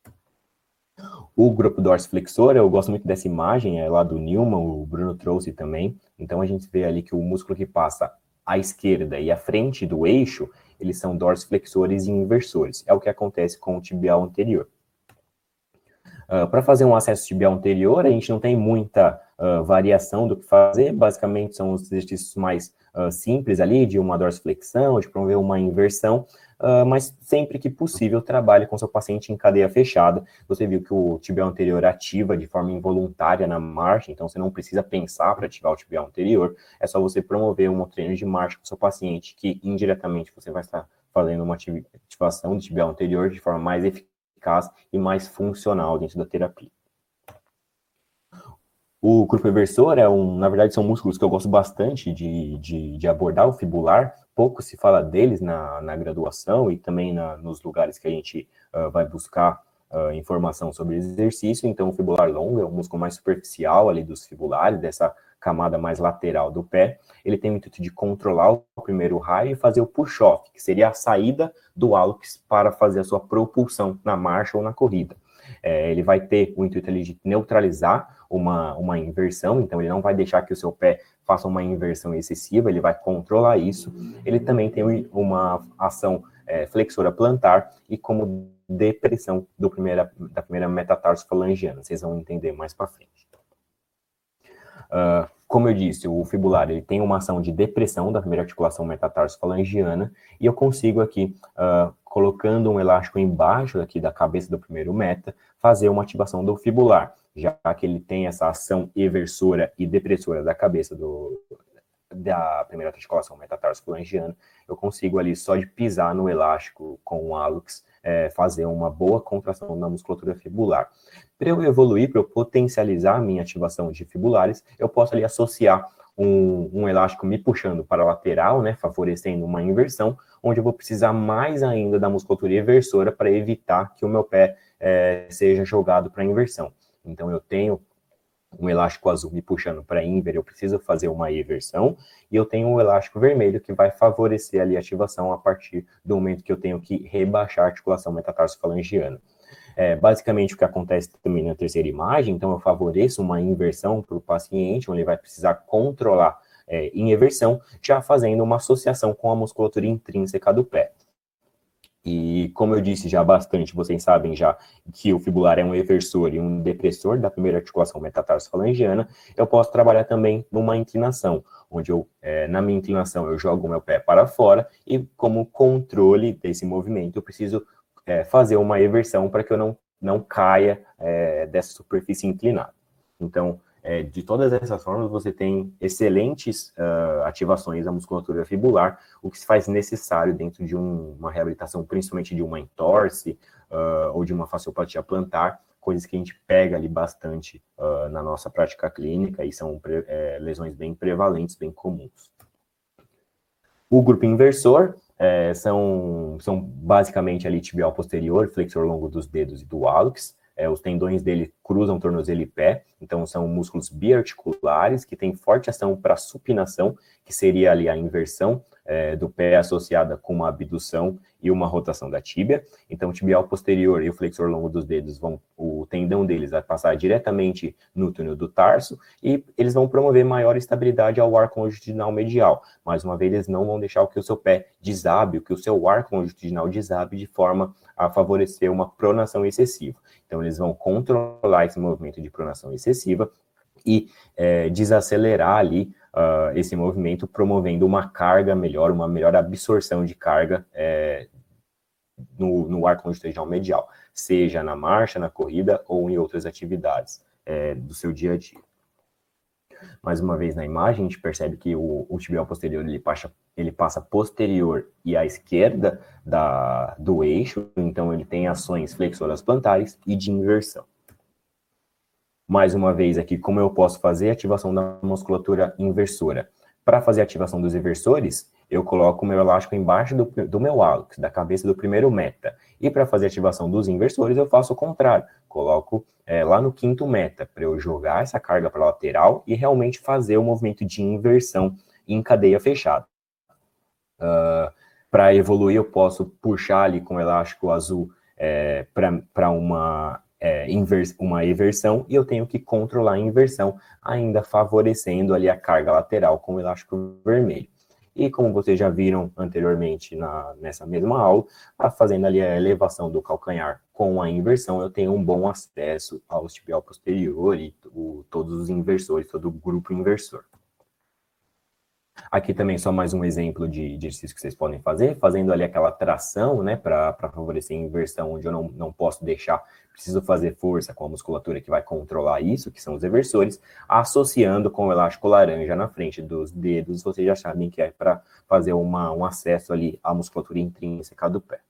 O grupo dorsiflexor, eu gosto muito dessa imagem, é lá do Newman, o Bruno trouxe também. Então a gente vê ali que o músculo que passa à esquerda e à frente do eixo, eles são dorsiflexores e inversores. É o que acontece com o tibial anterior. Uh, Para fazer um acesso tibial anterior, a gente não tem muita uh, variação do que fazer. Basicamente, são os exercícios mais uh, simples ali, de uma dorsiflexão, de promover uma inversão, uh, mas sempre que possível, trabalhe com seu paciente em cadeia fechada. Você viu que o tibial anterior ativa de forma involuntária na marcha, então você não precisa pensar para ativar o tibial anterior. É só você promover um treino de marcha com seu paciente, que indiretamente você vai estar fazendo uma ativação do tibial anterior de forma mais eficaz e mais funcional dentro da terapia. O grupo inversor é um, na verdade, são músculos que eu gosto bastante de, de, de abordar, o fibular. Pouco se fala deles na, na graduação e também na, nos lugares que a gente uh, vai buscar uh, informação sobre exercício. Então, o fibular longo é um músculo mais superficial ali dos fibulares, dessa camada mais lateral do pé. Ele tem o intuito de controlar o primeiro raio e fazer o push-off, que seria a saída do hálux para fazer a sua propulsão na marcha ou na corrida. É, ele vai ter o intuito ali de neutralizar uma, uma inversão, então ele não vai deixar que o seu pé faça uma inversão excessiva, ele vai controlar isso. Ele também tem uma ação é, flexora plantar e como depressão do primeira, da primeira metatarso falangiana. Vocês vão entender mais para frente. Uh, como eu disse, o fibular ele tem uma ação de depressão da primeira articulação metatarso falangiana e eu consigo aqui, uh, colocando um elástico embaixo aqui da cabeça do primeiro meta, fazer uma ativação do fibular, já que ele tem essa ação eversora e depressora da cabeça do, da primeira articulação metatarso falangiana. Eu consigo ali, só de pisar no elástico com o hálux, é, fazer uma boa contração na musculatura fibular. Para eu evoluir, para eu potencializar a minha ativação de fibulares, eu posso ali associar um, um elástico me puxando para a lateral, né, favorecendo uma inversão, onde eu vou precisar mais ainda da musculatura eversora para evitar que o meu pé é, seja jogado para a inversão. Então eu tenho um elástico azul me puxando para inver, eu preciso fazer uma eversão, e eu tenho um elástico vermelho que vai favorecer ali a ativação a partir do momento que eu tenho que rebaixar a articulação metatarso falangiana. É, basicamente o que acontece também na terceira imagem, então eu favoreço uma inversão para o paciente, onde ele vai precisar controlar é, em eversão, já fazendo uma associação com a musculatura intrínseca do pé. E como eu disse já bastante, vocês sabem já que o fibular é um eversor e um depressor da primeira articulação metatarso falangiana, eu posso trabalhar também numa inclinação, onde eu, é, na minha inclinação eu jogo o meu pé para fora e como controle desse movimento eu preciso é, fazer uma eversão para que eu não, não caia é, dessa superfície inclinada. Então, é, de todas essas formas, você tem excelentes uh, ativações da musculatura fibular, o que se faz necessário dentro de um, uma reabilitação, principalmente de uma entorse uh, ou de uma fasciopatia plantar, coisas que a gente pega ali bastante uh, na nossa prática clínica e são é, lesões bem prevalentes, bem comuns. O grupo inversor é, são, são basicamente ali tibial posterior, flexor longo dos dedos e do hálux. É, os tendões dele cruzam tornozelo e pé, então são músculos biarticulares que têm forte ação para supinação, que seria ali a inversão é, do pé associada com uma abdução e uma rotação da tíbia. Então o tibial posterior e o flexor longo dos dedos, vão, o tendão deles vai passar diretamente no túnel do tarso e eles vão promover maior estabilidade ao arco longitudinal medial. Mais uma vez, eles não vão deixar que o seu pé desabe, que o seu arco longitudinal desabe de forma a favorecer uma pronação excessiva. Então, eles vão controlar esse movimento de pronação excessiva e é, desacelerar ali uh, esse movimento, promovendo uma carga melhor, uma melhor absorção de carga é, no, no arco longitudinal medial, seja na marcha, na corrida ou em outras atividades é, do seu dia a dia. Mais uma vez na imagem, a gente percebe que o, o tibial posterior ele passa, ele passa posterior e à esquerda da, do eixo, então ele tem ações flexoras plantares e de inversão. Mais uma vez aqui, como eu posso fazer a ativação da musculatura inversora? Para fazer a ativação dos inversores, eu coloco o meu elástico embaixo do, do meu hálux, da cabeça do primeiro meta. E para fazer a ativação dos inversores, eu faço o contrário. Coloco é, lá no quinto meta, para eu jogar essa carga para a lateral e realmente fazer o movimento de inversão em cadeia fechada. Uh, para evoluir, eu posso puxar ali com o elástico azul é, para uma, é, invers, uma inversão e eu tenho que controlar a inversão, ainda favorecendo ali a carga lateral com o elástico vermelho. E como vocês já viram anteriormente na, nessa mesma aula, fazendo ali a elevação do calcanhar com a inversão, eu tenho um bom acesso ao tibial posterior e o, todos os inversores, todo o grupo inversor. Aqui também só mais um exemplo de, de exercício que vocês podem fazer, fazendo ali aquela tração, né, para favorecer a inversão, onde eu não, não posso deixar, preciso fazer força com a musculatura que vai controlar isso, que são os eversores, associando com o elástico laranja na frente dos dedos, vocês já sabem que é para fazer uma, um acesso ali à musculatura intrínseca do pé.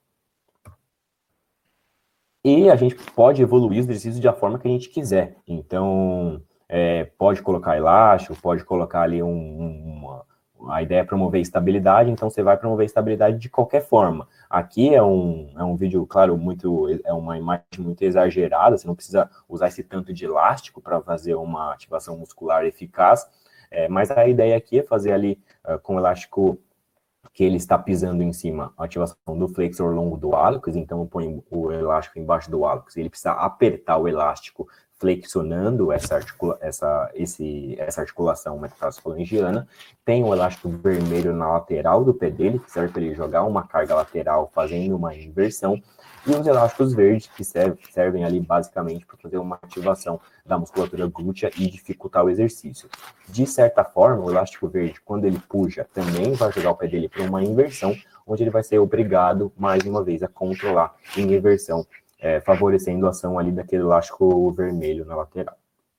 E a gente pode evoluir os exercícios da forma que a gente quiser, então é, pode colocar elástico, pode colocar ali um, uma... A ideia é promover estabilidade, então você vai promover estabilidade de qualquer forma. Aqui é um, é um vídeo, claro, muito, é uma imagem muito exagerada, você não precisa usar esse tanto de elástico para fazer uma ativação muscular eficaz, é, mas a ideia aqui é fazer ali uh, com o elástico que ele está pisando em cima, a ativação do flexor longo do hálux, então eu ponho o elástico embaixo do hálux, ele precisa apertar o elástico flexionando essa, articula essa, esse, essa articulação metatarsofalangiana. Tem um elástico vermelho na lateral do pé dele, que serve para ele jogar uma carga lateral fazendo uma inversão, e os elásticos verdes, que servem, servem ali basicamente para fazer uma ativação da musculatura glútea e dificultar o exercício. De certa forma, o elástico verde, quando ele puxa, também vai jogar o pé dele para uma inversão, onde ele vai ser obrigado, mais uma vez, a controlar em inversão, É, favorecendo a ação ali daquele elástico vermelho na lateral.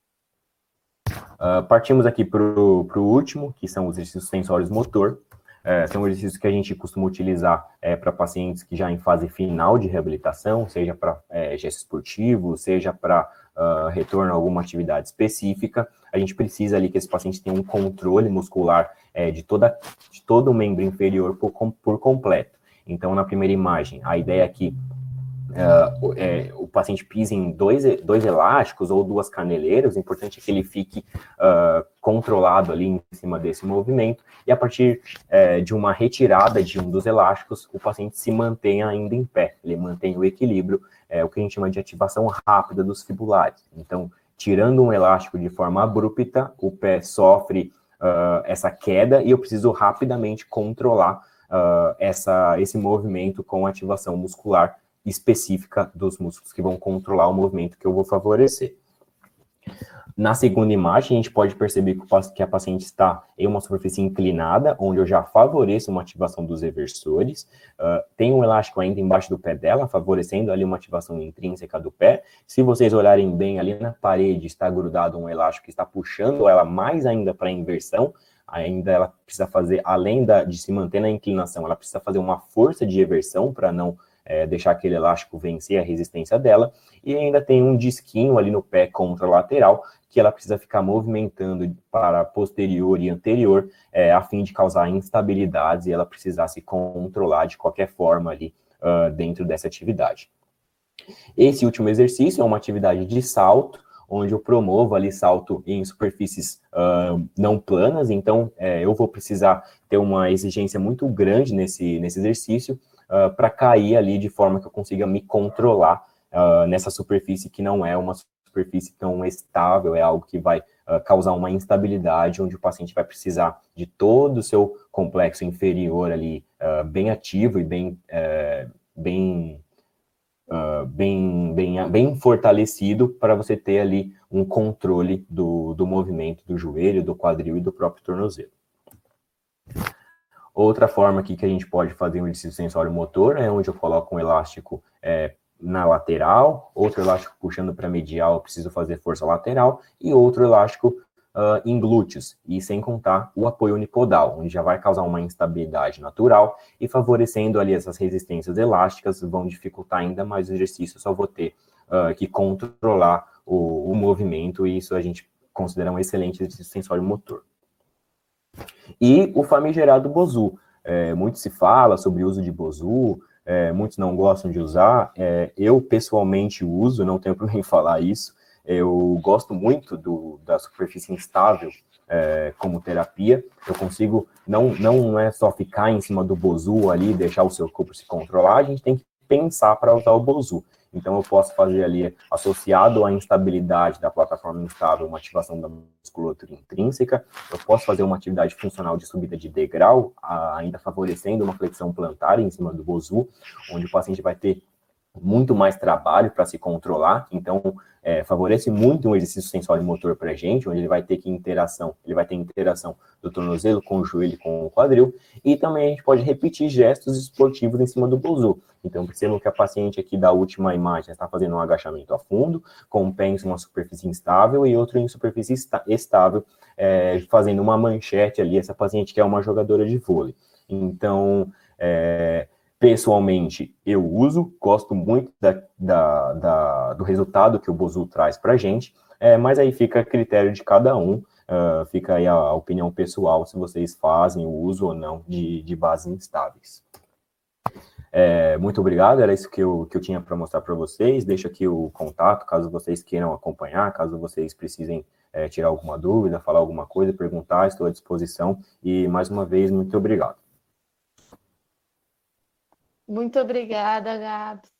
Uh, partimos aqui para o último, que são os exercícios sensórios motor. É, são exercícios que a gente costuma utilizar é, para pacientes que já em fase final de reabilitação, seja para é, gesto esportivo, seja para uh, retorno a alguma atividade específica. A gente precisa ali que esse paciente tenha um controle muscular é, de, toda, de todo o membro inferior por, por completo. Então, na primeira imagem, a ideia é que Uh, é, o paciente pisa em dois, dois elásticos ou duas caneleiras, o importante é que ele fique uh, controlado ali em cima desse movimento, e a partir uh, de uma retirada de um dos elásticos, o paciente se mantenha ainda em pé, ele mantém o equilíbrio, é o que a gente chama de ativação rápida dos fibulares. Então, tirando um elástico de forma abrupta, o pé sofre uh, essa queda e eu preciso rapidamente controlar uh, essa, esse movimento com ativação muscular específica dos músculos que vão controlar o movimento que eu vou favorecer. Na segunda imagem, a gente pode perceber que, o, que a paciente está em uma superfície inclinada, onde eu já favoreço uma ativação dos reversores. Uh, tem um elástico ainda embaixo do pé dela, favorecendo ali uma ativação intrínseca do pé. Se vocês olharem bem, ali na parede está grudado um elástico que está puxando ela mais ainda para a inversão. Ainda ela precisa fazer, além da, de se manter na inclinação, ela precisa fazer uma força de reversão para não é, deixar aquele elástico vencer a resistência dela. E ainda tem um disquinho ali no pé contralateral, que ela precisa ficar movimentando para posterior e anterior, é, a fim de causar instabilidades e ela precisar se controlar de qualquer forma ali uh, dentro dessa atividade. Esse último exercício é uma atividade de salto, onde eu promovo ali salto em superfícies uh, não planas, então é, eu vou precisar ter uma exigência muito grande nesse, nesse exercício uh, para cair ali de forma que eu consiga me controlar uh, nessa superfície que não é uma superfície tão estável, é algo que vai uh, causar uma instabilidade, onde o paciente vai precisar de todo o seu complexo inferior ali uh, bem ativo e bem, uh, bem, uh, bem, bem, bem fortalecido para você ter ali um controle do, do movimento do joelho, do quadril e do próprio tornozelo. Outra forma aqui que a gente pode fazer um exercício sensório motor é onde eu coloco um elástico é, na lateral, outro elástico puxando para medial, eu preciso fazer força lateral, e outro elástico uh, em glúteos, e sem contar o apoio unipodal, onde já vai causar uma instabilidade natural, e favorecendo ali essas resistências elásticas, vão dificultar ainda mais o exercício, só vou ter uh, que controlar o, o movimento, e isso a gente considera um excelente exercício sensório motor. E o famigerado Bosu, é, muito se fala sobre o uso de Bosu, É, muitos não gostam de usar, é, eu pessoalmente uso, não tenho problema em falar isso, eu gosto muito do, da superfície instável é, como terapia, eu consigo, não, não é só ficar em cima do Bosu ali, deixar o seu corpo se controlar, a gente tem que pensar para usar o Bosu. Então eu posso fazer ali, associado à instabilidade da plataforma instável, uma ativação da musculatura intrínseca, eu posso fazer uma atividade funcional de subida de degrau, ainda favorecendo uma flexão plantar em cima do Bosu, onde o paciente vai ter muito mais trabalho para se controlar, então é, favorece muito um exercício sensório motor para a gente, onde ele vai ter que interação, ele vai ter interação do tornozelo com o joelho, com o quadril, e também a gente pode repetir gestos esportivos em cima do Bosu. Então, percebam que a paciente aqui da última imagem está fazendo um agachamento a fundo, com um pé em uma superfície instável e outro em superfície estável, é, fazendo uma manchete ali, essa paciente que é uma jogadora de vôlei. Então, é, pessoalmente, eu uso, gosto muito da, da, da, do resultado que o Bosu traz para a gente, é, mas aí fica a critério de cada um, uh, fica aí a, a opinião pessoal, se vocês fazem o uso ou não de, de bases instáveis. É, muito obrigado, era isso que eu, que eu tinha para mostrar para vocês, deixo aqui o contato, caso vocês queiram acompanhar, caso vocês precisem é, tirar alguma dúvida, falar alguma coisa, perguntar, estou à disposição, e mais uma vez, muito obrigado. Muito obrigada, Gabs.